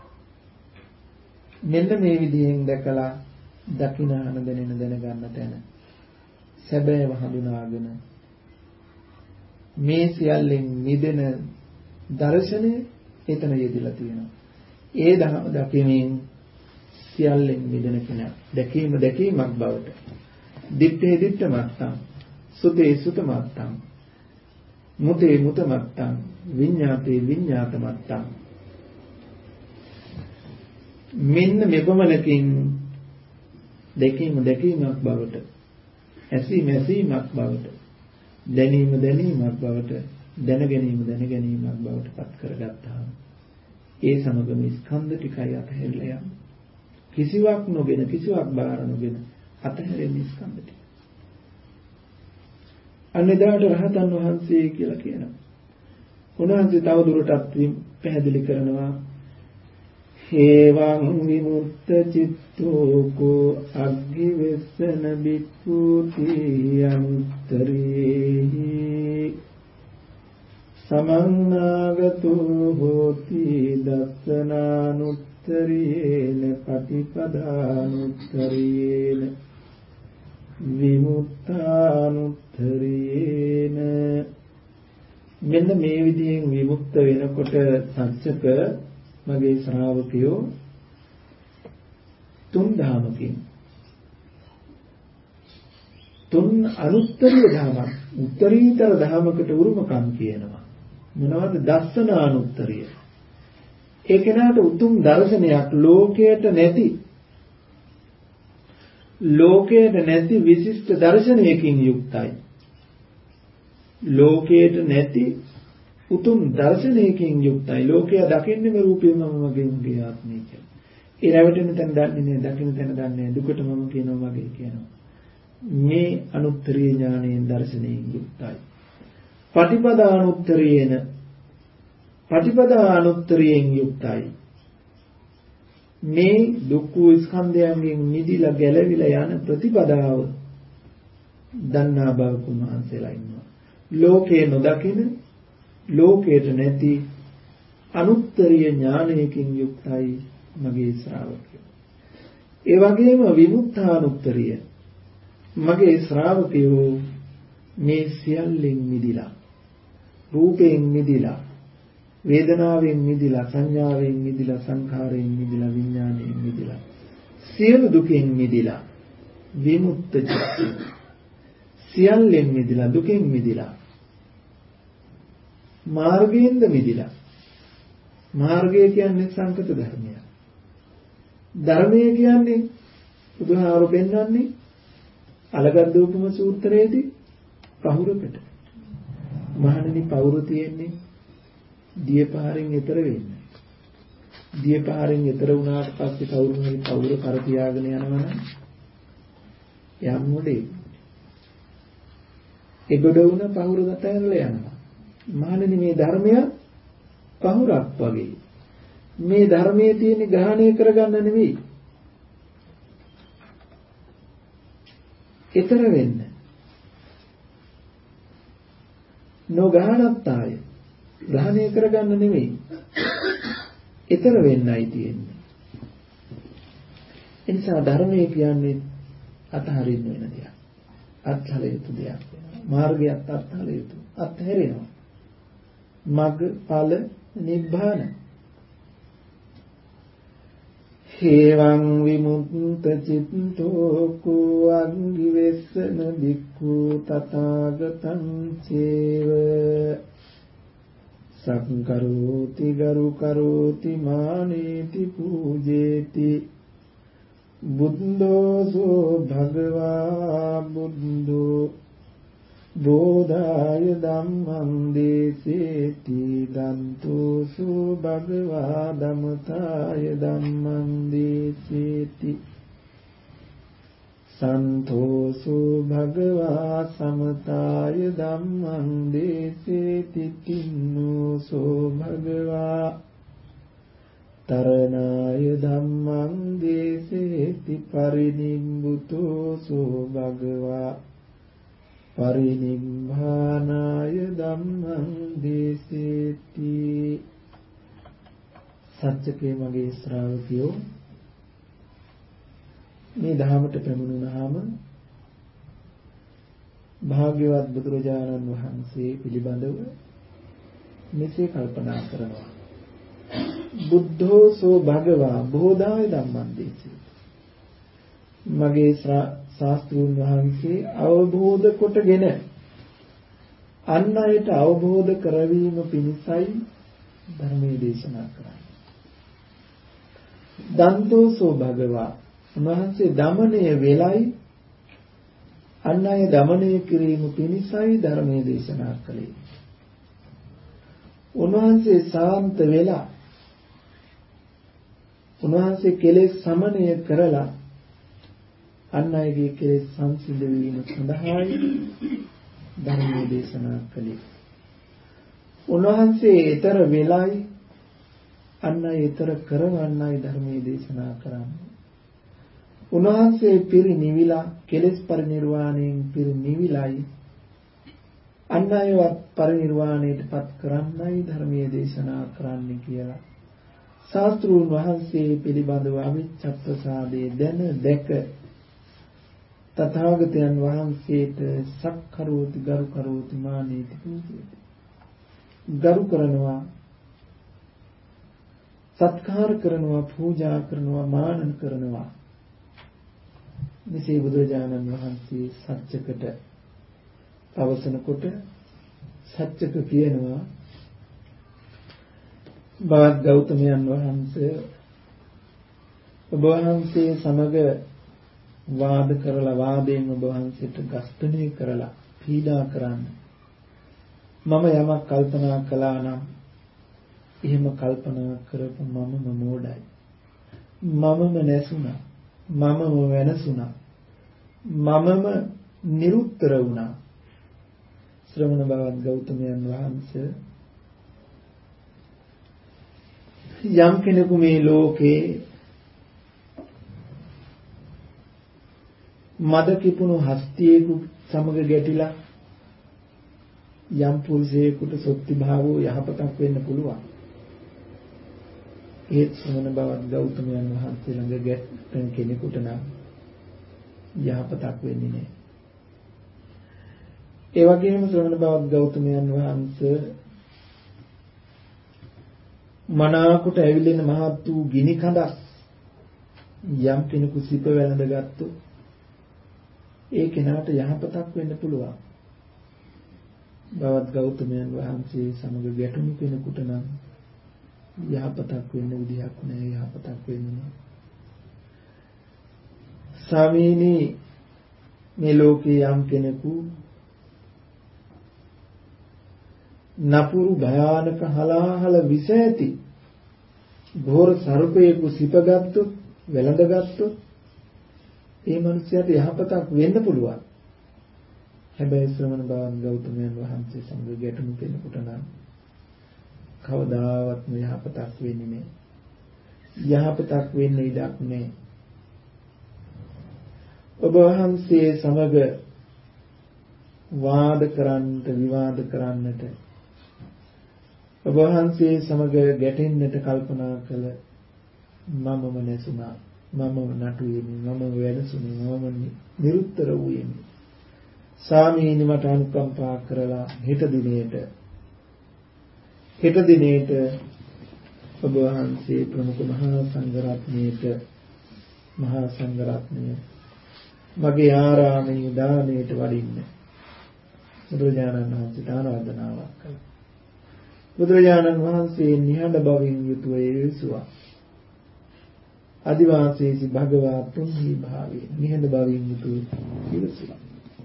මෙන්න මේ විදිහෙන් දැකලා දකින්නහන දැනෙන දැනගන්න තැන සැබෑව හඳුනාගෙන මේ සියල්ලෙන් නිදෙන දර්ශනය එතන යෙදලා තියෙනවා. ඒ දහම දකිමින් සියල්ලෙන් මිදෙන කෙනා දැකීම දැකීමක් බවට දිත්තේ දිත්ත මත්තං සුතේ සුත මත්තං මුතේ මුත මත්තං විඤ්ඤාතේ විඤ්ඤාත මත්තං මෙන්න මෙපමණකින් දැකීම දැකීමක් බවට ඇසීම ඇසීමක් බවට දැනීම දැනීමක් බවට දැන ගැනීම දැන ගැනීමක් බවට පත් කරගත්තා. ඒ සමගම ස්කන්ධ ටිකයි අතහැරලා යන්නේ. කිසිවක් නොගෙන කිසිවක් බාර නොගෙන අතහැරෙන්නේ ස්කන්ධ ටික. අන්නේදාට රහතන් වහන්සේ කියලා කියනවා. උන්වහන්සේ තව දුරටත් පැහැදිලි කරනවා හේවං විමුක්ත චිත්තෝ කෝ අග්ගිවෙස්සන බික්ඛුති අනුත්තරේ සමන්නාගතෝ හෝති දස්සනානුත්තරියේන පටිපදානුත්තරියේන විමුක්තානුත්තරියේන මෙන්න මේ විදිහෙන් විමුක්ත වෙනකොට සත්‍යක මගේ ශ්‍රාවකයෝ තුන් ධාමකින් තුන් අනුත්තරීය ධාමක් උත්තරීතර ධාමකට උරුමකම් කියනවා. මොනවද? දස්සනානුත්තරිය. ඒ කෙනාට උතුම් දර්ශනයක් ලෝකයට නැති ලෝකයට නැති විශිෂ්ට දර්ශනයකින් යුක්තයි. ලෝකයට නැති උතුම් දර්ශනයකින් යුක්තයි. ලෝකයා දකින්නේ මේ රූපේ මම මගේ මගේ ආත්මය කියලා. ඒ රැවටෙන තැන දන්නේ නැහැ, දකින්න තැන දන්නේ නැහැ. දුකට මම කියනවා මගේ කියනවා. මේ අනුත්තරීය ඥානයෙන් දර්ශනයෙන් යුක්තයි. පටිපදානුත්තරීයන පටිපදානුත්තරීයෙන් යුක්තයි. මේ දුක්ඛ ස්කන්ධයන්ගෙන් නිදිලා ගැලවිලා යන ප්‍රතිපදාව දන්නා බව කුමාරසෙලා ඉන්නවා. ලෝකේ නොදකින ලෝකයට නැති අනුත්තරීය ඥානයකින් යුක්තයි මගේ ශ්‍රාවකයෝ. ඒ වගේම විමුක්තානුත්තරීය මගේ ශ්‍රාවකයෝ මේ සියල්ලෙන් මිදිලා රූපයෙන් මිදිලා වේදනාවෙන් මිදිලා සංඥාවෙන් මිදිලා සංඛාරයෙන් මිදිලා විඥාණයෙන් මිදිලා සියලු දුකෙන් මිදිලා විමුක්ත චිත්ත සියල්ලෙන් මිදිලා දුකෙන් මිදිලා මාර්ගයෙන්ද මිදිලා මාර්ගය කියන්නේ සංකත ධර්මයක්. ධර්මය කියන්නේ බුදුහාරු පෙන්වන්නේ අලගද්දෝපම සූත්‍රයේදී පහුරකට මහණෙනි පවුර තියෙන්නේ දිය පහරින් ඈතර වෙන්නේ. දිය පහරින් ඈතර වුණාට පස්සේ කවුරු හරි පවුර කර තියාගෙන යනවනම් යම් මොඩේ. ඒගොඩ වුණ පහුරු ගත ඇරලා යනවා. මහණෙනි මේ ධර්මය පහුරක් වගේ. මේ ධර්මයේ තියෙන ග්‍රහණය කරගන්න නෙවෙයි. ඊතර වෙන්න. නොගහනත්තාය. ග්‍රහණය කරගන්න නෙවෙයි. ඊතර වෙන්නයි තියෙන්නේ. ඒ නිසා ධර්මය කියන්නේ අතහරින්න වෙන දෙයක්. අත්හල යුතු දෙයක් වෙනවා. මාර්ගයත් අත්හල යුතු. අත්හැරෙනවා. මග්ග ඵල නිබ්බාන. හේවං විමුක්ත චිත්තෝ කෝ අංගිවෙස්සන බික්ඛු තථාගතං චේව සක්කරෝති ගරු කරෝති මානේති පූජේති බුද්ධෝසෝ භගවා බුද්ධෝ බෝධාය ධම්මං දේසේති දන්තෝසු භගවා ධම්මතාය ධම්මං දේසේති සන්තෝසු භගවා සමතාය ධම්මං දේසේති තින්නෝසෝ භගවා තරණාය ධම්මං දේසේති පරිනිම්බුතෝසෝ භගවා පරිනිබ්බානාය ධම්මං දේසේති. සත්‍යකේ මගේ ශ්‍රාවකයෝ මේ ධහමට පැමිණුණාම භාග්‍යවත් බුදුරජාණන් වහන්සේ පිළිබඳව මෙසේ කල්පනා කරනවා. බුද්ධෝසෝ භගවා බෝධාය ධම්මං දේසේති. මගේ ශාස්ත්‍රූන් වහන්සේ අවබෝධ කොටගෙන අන් අයට අවබෝධ කරවීම පිණිසයි ධර්මයේ දේශනා කරන්නේ. දන්තෝසෝ භගවා උන්වහන්සේ දමණය වෙලයි අන් අය දමණය කිරීම පිණිසයි ධර්මයේ දේශනා කළේ. උන්වහන්සේ සාන්ත වෙලා උන්වහන්සේ කෙලෙස් සමනය කරලා අන් අයගේ කෙලෙස් සංසිඳ වීම සඳහායි ධර්මයේ දේශනා කළේ. උන්වහන්සේ ඊතර වෙලයි අන් අය ඊතර කරවන්නයි ධර්මයේ දේශනා කරන්නේ. උන්වහන්සේ පිරිනිවිලා කෙලෙස් පරිනිර්වාණයෙන් පිරිනිවිලයි අන් අයවත් පරිනිර්වාණයටපත් කරන්නයි ධර්මයේ දේශනා කරන්නේ කියලා ශාස්ත්‍රූන් වහන්සේ පිළිබඳව අවිච්ඡප්පසාදේ දැන දැක තථාගතයන් වහන්සේට සක්කරෝති ගරු කරෝති මානේති පූජේති. ගරු කරනවා, සත්කාර කරනවා, පූජා කරනවා, මානන කරනවා. මෙසේ බුදුරජාණන් වහන්සේ සත්‍යකට පවසනකොට සත්‍යක කියනවා බවත් ගෞතමයන් වහන්සේ ඔබ වහන්සේ සමග වාද කරලා වාදයෙන් ඔබ වහන්සේට ගස්තණය කරලා පීඩා කරන්න මම යමක් කල්පනා කළා නම් එහෙම කල්පනා කරපු මමම මෝඩයි මමම නැසුණා මමම වෙනසුණා මමම නිරුත්තර වුණා. ශ්‍රමණ බවත් ගෞතමයන් වහන්සේ යම් කෙනෙකු මේ ලෝකේ මද කිපුණු හස්තියෙකු සමග ගැටිලා යම් පුරුෂයෙකුට සොත්ති භාවෝ යහපතක් වෙන්න පුළුවන්. ඒත් ශ්‍රමණ බවත් ගෞතමයන් වහන්සේ ළඟ ගැටෙන කෙනෙකුට නම් යහපතක් වෙන්නේ නැහැ. ඒ වගේම ශ්‍රමණ බවත් ගෞතමයන් වහන්සේ මනාකොට ඇවිලෙන මහත් වූ ගිනි කඳක් යම් කෙනෙකු සිප වැළඳ ගත්තොත් ඒ කෙනාට යහපතක් වෙන්න පුළුවන්. බවත් ගෞතමයන් වහන්සේ සමග ගැටුණු කෙනෙකුට නම් යහපතක් වෙන්න විදිහක් නැහැ. යහපතක් වෙන්නේ නැහැ. ස්වාමීනි මේ ලෝකේ යම් කෙනෙකු නපුරු භයානක හලාහල විස ඇති ඝෝර සර්පයෙකු සිපගත්තු වැළඳගත්තු ඒ මනුස්සයාට යහපතක් වෙන්න පුළුවන්. හැබැයි ශ්‍රමණ බාන් ගෞතමයන් වහන්සේ සමග ගැටුණු කෙනෙකුට නම් කවදාවත් යහපතක් වෙන්නේ නැහැ. යහපතක් වෙන්න ඉඩක් නැහැ. ඔබ වහන්සේ සමග වාද කරන්නට විවාද කරන්නට ඔබ වහන්සේ සමග ගැටෙන්නට කල්පනා කළ මමම නැසුණා. මමම නටුවෙමි. මමම වැඩසුනේ. මමම නිරුත්තර වූයෙමි. සාමීනි මට අනුකම්පා කරලා හෙට දිනේට හෙට දිනේට ඔබ වහන්සේ ප්‍රමුඛ මහා සංඝරත්නයේට මහා සංඝරත්නය මගේ ආරාමයේ දානයට වඩින්න බුදුරජාණන් වහන්සේට ආරාධනාවක් කළා. බුදුරජාණන් වහන්සේ නිහඬ බවින් යුතුව ඒසුවා. අදිවාසීසි භගවා තුන්හි භාවයේ නිහඬ බවින් යුතුව ඉවසුවා.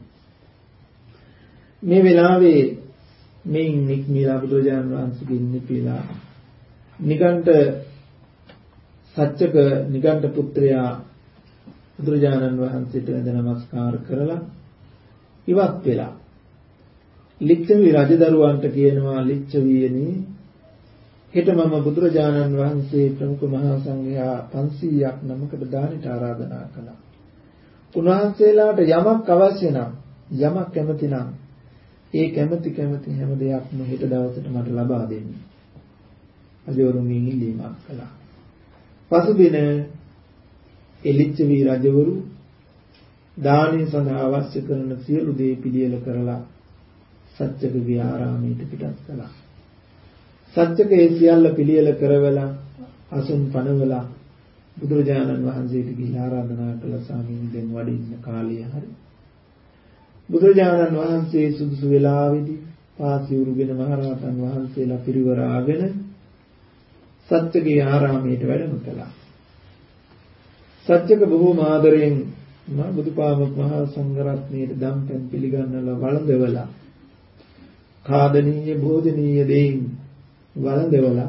මේ වෙලාවේ මේ නික්මිලා බුදුරජාණන් වහන්සේගෙන් නිපිලා නිගණ්ඨ සත්‍යක නිගණ්ඨ පුත්‍රයා බුදුරජාණන් වහන්සේට වැඳ නමස්කාර කරලා ඉවත් වෙලා ලිච්ඡවි රජදරුවන්ට කියනවා ලිච්ඡවියනි හෙට මම බුදුරජාණන් වහන්සේ ප්‍රමුඛ මහා සංඝයා පන්සීයක් නමකට දානට ආරාධනා කළා. උන්වහන්සේලාට යමක් අවශ්‍ය නම් යමක් කැමති නම් ඒ කැමති කැමති හැම දෙයක්ම හෙට දවසට මට ලබා දෙන්න. අජෝරුමින් ඉල්ලීමක් කළා. පසුදින එලිච්ඡවි රජවරු දානය සඳහා අවශ්‍ය කරන සියලු දේ පිළියෙල කරලා සත්‍යකගේ ආරාමයට පිටත් කළා. සත්‍යකේ සියල්ල පිළියෙල කරවලා අසුන් පනවලා බුදුරජාණන් වහන්සේට ගිහිලා ආරාධනා කළ ස්වාමීන් දැන් වඩින්න කාලය හරි. බුදුරජාණන් වහන්සේ සුදුසු වෙලාවේදී පාසියුරුගෙන මහරහතන් වහන්සේලා පිරිවරාගෙන සත්‍යකේ ආරාමයට වැඩම කළා. සත්‍යක බොහෝම ආදරයෙන් බුදුපාමොක් මහා සංඝරත්නයේ දම්පැන් පිළිගන්නලා වළඳවලා කාදනීය භෝජනීය දෙයින් වළඳවලා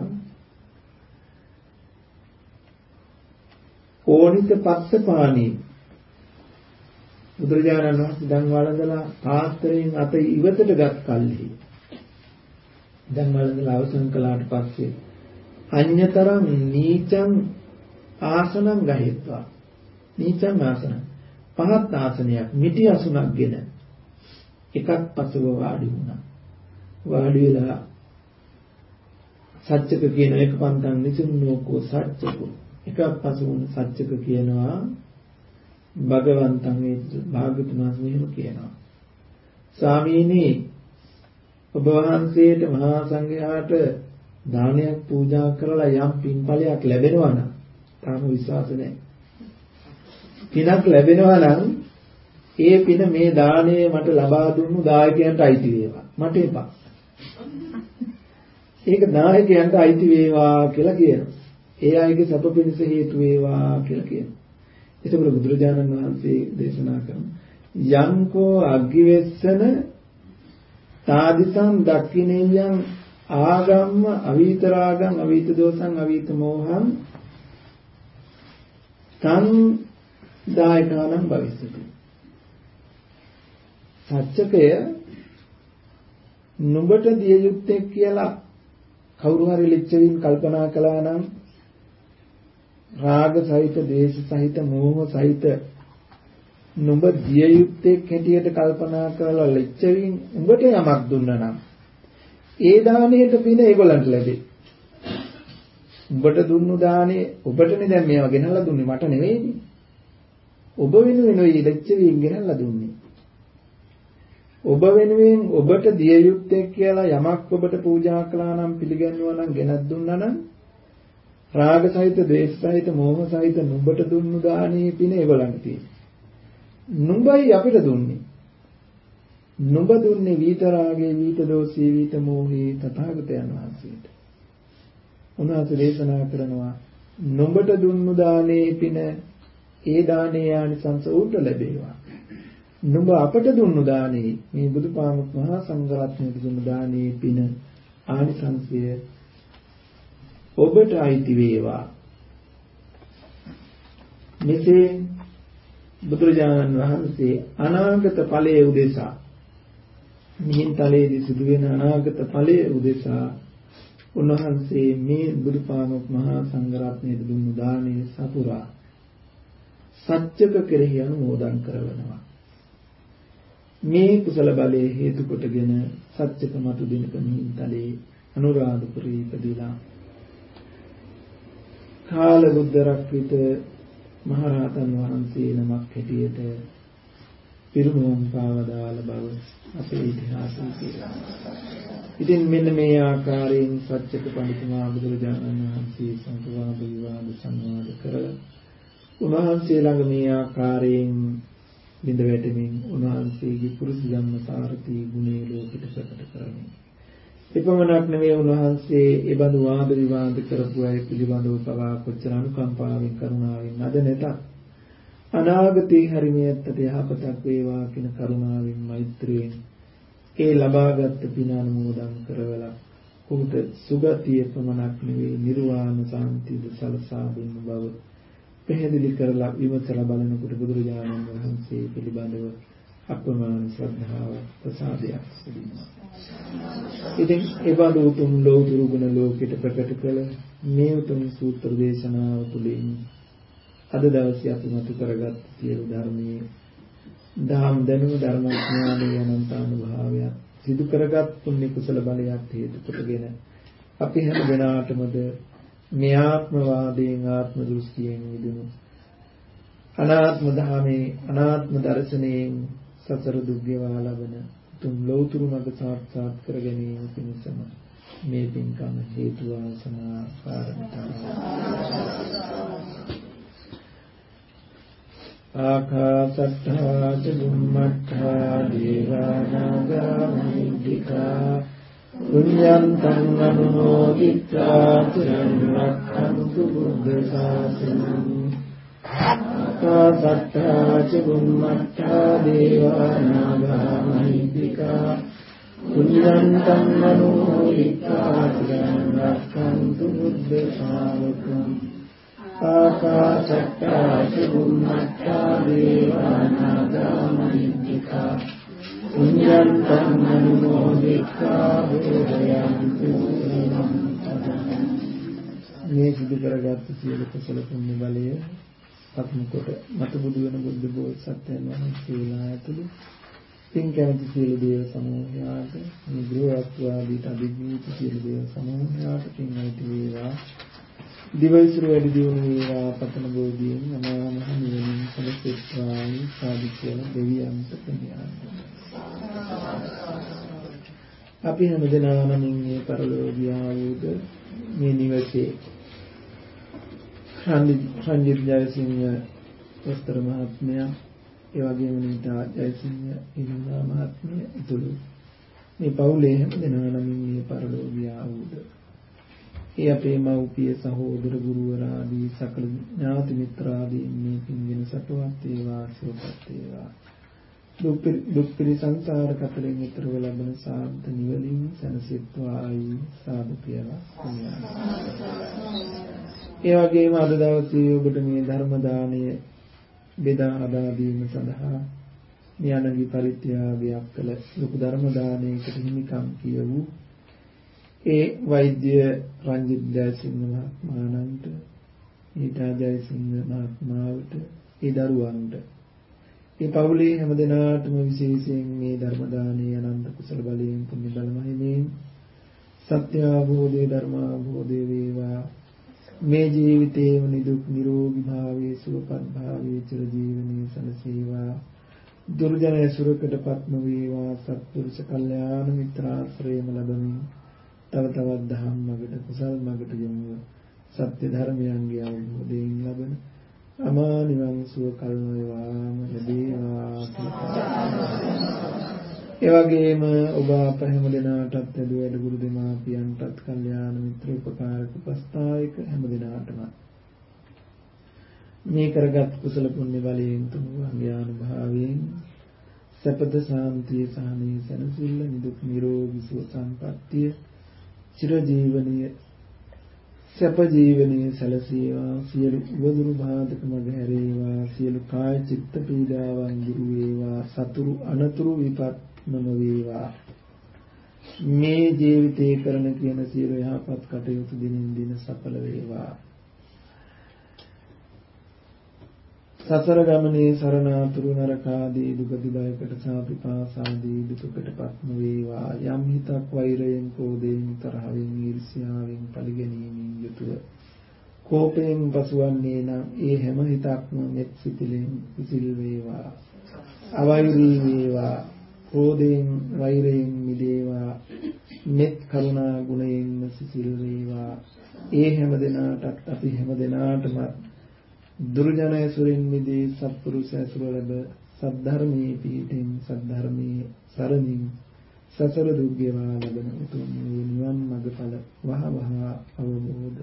ඕනිත පස්සපාණී බුදුරජාණන් වහන්සේ දැන් වළඳලා පාත්‍රයෙන් අත ඉවතට ගත් කල්හි දැන් වළඳලා අවසන් කළාට පස්සේ අඤ්‍යතරම් නීචං ආසනං ගහෙත්වා නීචං ආසන පහත් ආසනයක් මිටි අසුනක්ගෙන එකක් පසුව වාඩි වුණා. වාඩි වෙලා සත්‍යක කියන එක පන්තන් නිසුන්නෝකෝ සත්‍යකෝ එකක් පසු වුණ සත්‍යක කියනවා භගවන්තං මේ භාග්‍යතුන් වහන්සේ කියනවා ස්වාමීනි ඔබ වහන්සේට මහා සංඝයාට දානයක් පූජා කරලා යම් පින්ඵලයක් ලැබෙනවා නම් තාම විශ්වාස නැහැ. පිනක් ලැබෙනවා නම් ඒ පින මේ දාණය මට ලබා දුන්නු දායකයන්ට අයිති වේවා. මට එපා. ඒක දායකයන්ට අයිති වේවා කියලා කියනවා. ඒ අයගේ සප පිණිස හේතු වේවා කියලා කියනවා. ඒකවල බුදුරජාණන් වහන්සේ දේශනා කරනවා යංකෝ අග්ගිවෙස්සන තාදිසං දක්ඛිනේයං ආගම්ම අවීතරාගං අවීත දෝසං අවීත මෝහං තං දායකානම් භවිස්සති. සත්‍යකය නුඹට දිය යුත්තේ කියලා කවුරු හරි ලිච්ඡවින් කල්පනා කළා නම් රාග සහිත දේශ සහිත මෝහ සහිත නුඹ දිය යුත්තේ හැටියට කල්පනා කරලා ලිච්ඡවින් උඹට යමක් දුන්නා නම් ඒ දාණයට පින ඒගොල්ලන්ට ලැබේ. උඹට දුන්නු දාණය ඔබටනේ දැන් මේවා ගෙනල්ලා දුන්නේ මට නෙවෙයිනේ. ඔබ වෙනුවෙන් ඔය ලිච්ඡවින් ගෙනල්ලා දුන්නේ. ඔබ වෙනුවෙන් ඔබට දිය යුත්තේ කියලා යමක් ඔබට පූජා කළා නම් පිළිගන්නවා නම් ගෙනත් දුන්නා නම් රාග සහිත දේශ සහිත මෝහ සහිත නුඹට දුන්නු දානේ පින ඒගොල්ලන්ට තියෙනවා. නුඹයි අපිට දුන්නේ. නුඹ දුන්නේ විත රාගේ විත දෝෂී විත මෝහේ තථාගතයන් වහන්සේට. උන්වහන්සේ දේශනා කරනවා නුඹට දුන්නු දානේ පින ඒ දානේ ආනිසංස උන්ට ලැබේවා. නුඹ අපට දුන්නු දානේ මේ බුදුපාමුක් මහා සංඝරත්නයට දුන්නු දානේ පින ආනිසංසය ඔබට අයිති වේවා. මෙසේ බුදුරජාණන් වහන්සේ අනාගත ඵලයේ උදෙසා මිහින්තලයේදී සිදුවෙන අනාගත ඵලයේ උදෙසා උන්වහන්සේ මේ බුදුපාමොක් මහා සංඝරත්නයේ දුන්නු දානයේ සපුරා සත්‍යක කෙරෙහි අනුමෝදන් කරවනවා. මේ කුසල බලයේ හේතු කොටගෙන සත්‍යක මතු දිනක මිහින්තලයේ අනුරාධපුරයේ ඉපදිලා කාල බුද්ධරක්විත මහරහතන් වහන්සේ නමක් හැටියට පිරිනුවම් පාවදාල බව අපේ ඉතිහාසයේ තියෙනවා. ඉතින් මෙන්න මේ ආකාරයෙන් සත්‍යක පඬිතුමා බුදුරජාණන් වහන්සේ සංවාද විවාද සංවාද කරලා උන්වහන්සේ ළඟ මේ ආකාරයෙන් බිඳ වැටෙමින් උන්වහන්සේගේ පුරුෂ ධම්ම සාරති ගුණේ ලෝකෙට ප්‍රකට කරමින් එපමණක් නෙවෙයි උන්වහන්සේ ඒ බඳු වාද විවාද කරපු අය පිළිබඳව පවා කොච්චර අනුකම්පාවෙන් කරුණාවෙන් අද නැතත් අනාගතේ හරිමියත් යහපතක් වේවා කියන කරුණාවෙන් මෛත්‍රියෙන් ඒ ලබාගත් පින අනුමෝදන් කරවලා ඔහුට සුගතිය පමණක් නෙවෙයි නිර්වාණ සාන්තිද සලසා දෙන්න බව පැහැදිලි කරලා විමසලා බලනකොට බුදුරජාණන් වහන්සේ පිළිබඳව අප්‍රමාණ ශ්‍රද්ධාවක් ප්‍රසාදයක් සිදුවෙනවා. ඉතින් ඒ බඳු උතුම් ලෝතුරු ගුණ ලෝකෙට ප්‍රකට කළ මේ උතුම් සූත්‍ර දේශනාව තුළින් අද දවසේ අපි මතු කරගත් සියලු ධර්මයේ දහම් දැනුම ධර්මඥානයේ අනන්ත අනුභවය සිදු කරගත් පුණ්‍ය කුසල බලයක් හේතු කොටගෙන අපි හැම දිනාටමද මේ ආත්මවාදයෙන් ආත්ම දෘෂ්ටියෙන් මිදුණු අනාත්ම ධාමේ අනාත්ම දර්ශනයෙන් සසර දුක් ගෙවා ලබන තුන් ලෞතුරු මඟ සාක්ෂාත් කර ගැනීම පිණිසම මේ පින්කම හේතු වාසනා පාරමිතා ආකාසත්තා ච බුම්මත්තා දේවානාගා මහිද්దికා පුඤ්ඤන්තං අනුමෝදිත්වා චිරං රක්ඛන්තු බුද්ධ ශාසනං ආකාසත්තා ච බුම්මත්තා දේවානාගා මහිද්దికා පුඤ්ඤන්තං අනුමෝදිත්වා චිරං රක්ඛන්තු බුද්ධ ශාසනං ආකාශත්තා ච බුම්මත්තා දේවානාගා මහිද්దికා පුඤ්ඤන්තං අනුමෝදිත්වා බුද්ධයන්තු මේ සිදු කරගත් සියලු කුසල පුණ්‍ය බලය අත්මුකොට මත බුදු වෙන බුද්ධ බෝසත්යන් වහන්සේලා ඇතුළු පින් කැමති සියලු දේව සමූහයාට මේ ගෘහස්වාදීට අධිග්‍රහිත සියලු දේව සමූහයාට පින් ඇති වේවා දිවයිසුරු වැඩි දියුණු වේවා පතන බෝධියෙන් අනාමහ නිවනින් සලසෙත්වායි සාදු කියලා දෙවියන්ට ප්‍රණාමයි. අපි හැමදෙනාම මේ පරලෝකීය ආයුධ මේ නිවසේ රංජිත් ජයසිංහ වස්තර මහත්මයා ඒ වගේම නීතා ජයසිංහ ඉන්නා මහත්මිය ඉතුරු මේ පවුලේ හැමදෙනාම මේ පරලෝකීය ආයුධ ඒ අපේ මව්පිය සහෝදර ගුරුවරයා ආදී සකල ඥාති මිත්‍රාදී මේ පින්ගෙන සතුටක් වේවා සුවපත් වේවා දුක් පිරි සංසාර කතරෙන් ඈතර ලැබෙන සාන්ත නිවලින් සනසිට්වායි සාදු කියලා ඒ වගේම අද දවසේ ඔබට මේ ධර්ම දාණය බෙදා හදා දීම සඳහා ඥානවි පරිත්‍යාගයක් කළ ලොකු ධර්ම දානයකට හිමිකම් කියවූ ඒ වෛද්‍ය රංජිත් ජයසිංහ මහත්මයාණන්ට නීතා ජයසිංහ මහත්මයාට ඒ දරුවන්ට ඒ පවුලේ හැමදෙනාටම විශේෂයෙන් මේ ධර්ම දානයේ අනන්ත කුසල බලයෙන් පුණ්‍ය බල මහිමයෙන් සත්‍ය අවබෝධයේ ධර්ම අවබෝධයේ වේවා මේ ජීවිතේම නිදුක් නිරෝගී භාවයේ සුවපත් භාවයේ චිර ජීවනයේ සලසේවා දුර්ජන සුරකටපත් නොවේවා සත්පුරුෂ කල්යාණ මිත්‍රාශ්‍රයම ලැබමින් තව තවත් දහම් මගට කුසල් මගට යොමුව සත්‍ය ධර්මයන්ගේ අවබෝධයෙන් ලබන අමා නිවන් සුව කල්මයවාම ලැබේවා. ඒ වගේම ඔබ අප හැම දෙනාටත් ඇදුවැඩ ගුරු දෙමාපියන්ටත් කල්යාණ මිත්‍ර උපකාරක උපස්ථායක හැම දෙනාටම මේ කරගත් කුසල පුණ්‍ය බලයෙන් තුන්වන්ගේ අනුභවයෙන් සපද සාන්තිය සහනී සනසිල්ල නිදුක් නිරෝගී සුව සම්පන්නිය චිර ජීවනීය සැප ජීවනයේ සැලසේවා සියලු උවදුරු බාධක මග හැරේවා සියලු කාය චිත්ත පීඩාවන් දුරු වේවා සතුරු අනතුරු විපත් නොම වේවා මේ ජීවිතේ කරන කියන සියලු යහපත් කටයුතු දිනින් දින සඵල වේවා සසර ගමනේ සරණාතුරු නරකාදී දුකති බයකට සාපිපාසාදී දුකකටපත් නොවේවා යම් හිතක් වෛරයෙන් ක්‍රෝධයෙන් තරහෙන් ඊර්ෂ්‍යාවෙන් පරිගැනීමෙන් යුතුව කෝපයෙන් පසුවන්නේ නම් ඒ හැම හිතක්ම මෙත් සිතිලෙන් සිසිල් වේවා අවෛරී වේවා ක්‍රෝධයෙන් වෛරයෙන් මිදේවා මෙත් කරුණා ගුණයෙන් සිසිල් වේවා ඒ හැම දිනාටත් අපි හැම දිනාටම දුර්ජන ඇසුරින් මිදී සත්පුරුෂ ඇසුර ලැබ සද්ධර්මයේ පීඨෙන් සද්ධර්මයේ සරණින් සසර දුක් ගෙවා ලබන උතුම් නිවන් මඟඵල වහ වහ අවබෝධ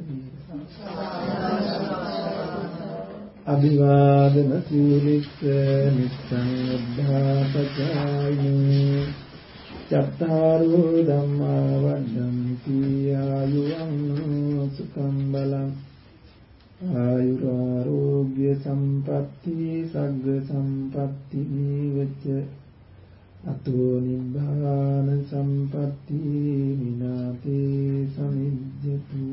වේවා අභිවාදන සීලිස්ස නිස්සං උද්ධාපචායිනෝ චත්තාරෝ ධම්මා වද්දන්ති ආයුවන්නෝ සුඛං බලං ආයුරාෝග්‍ය සම්පatti සග්ග සම්පatti නිවච අතෝ නිබ්බාන සම්පatti විනාතේ සමිජ්ජතු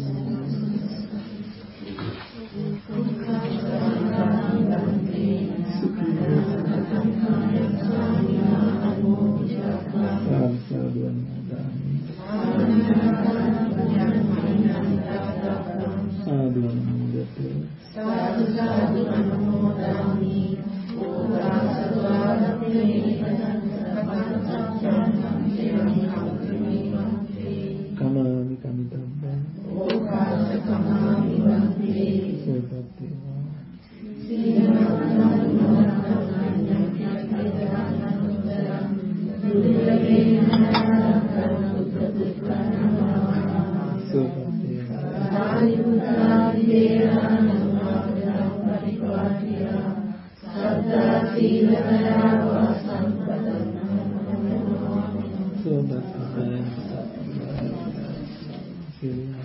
Sadhu sadhu anumodami Ura sadhu Kamami kamitabba Okasa kamami bhakti Sopatteva Sopatteva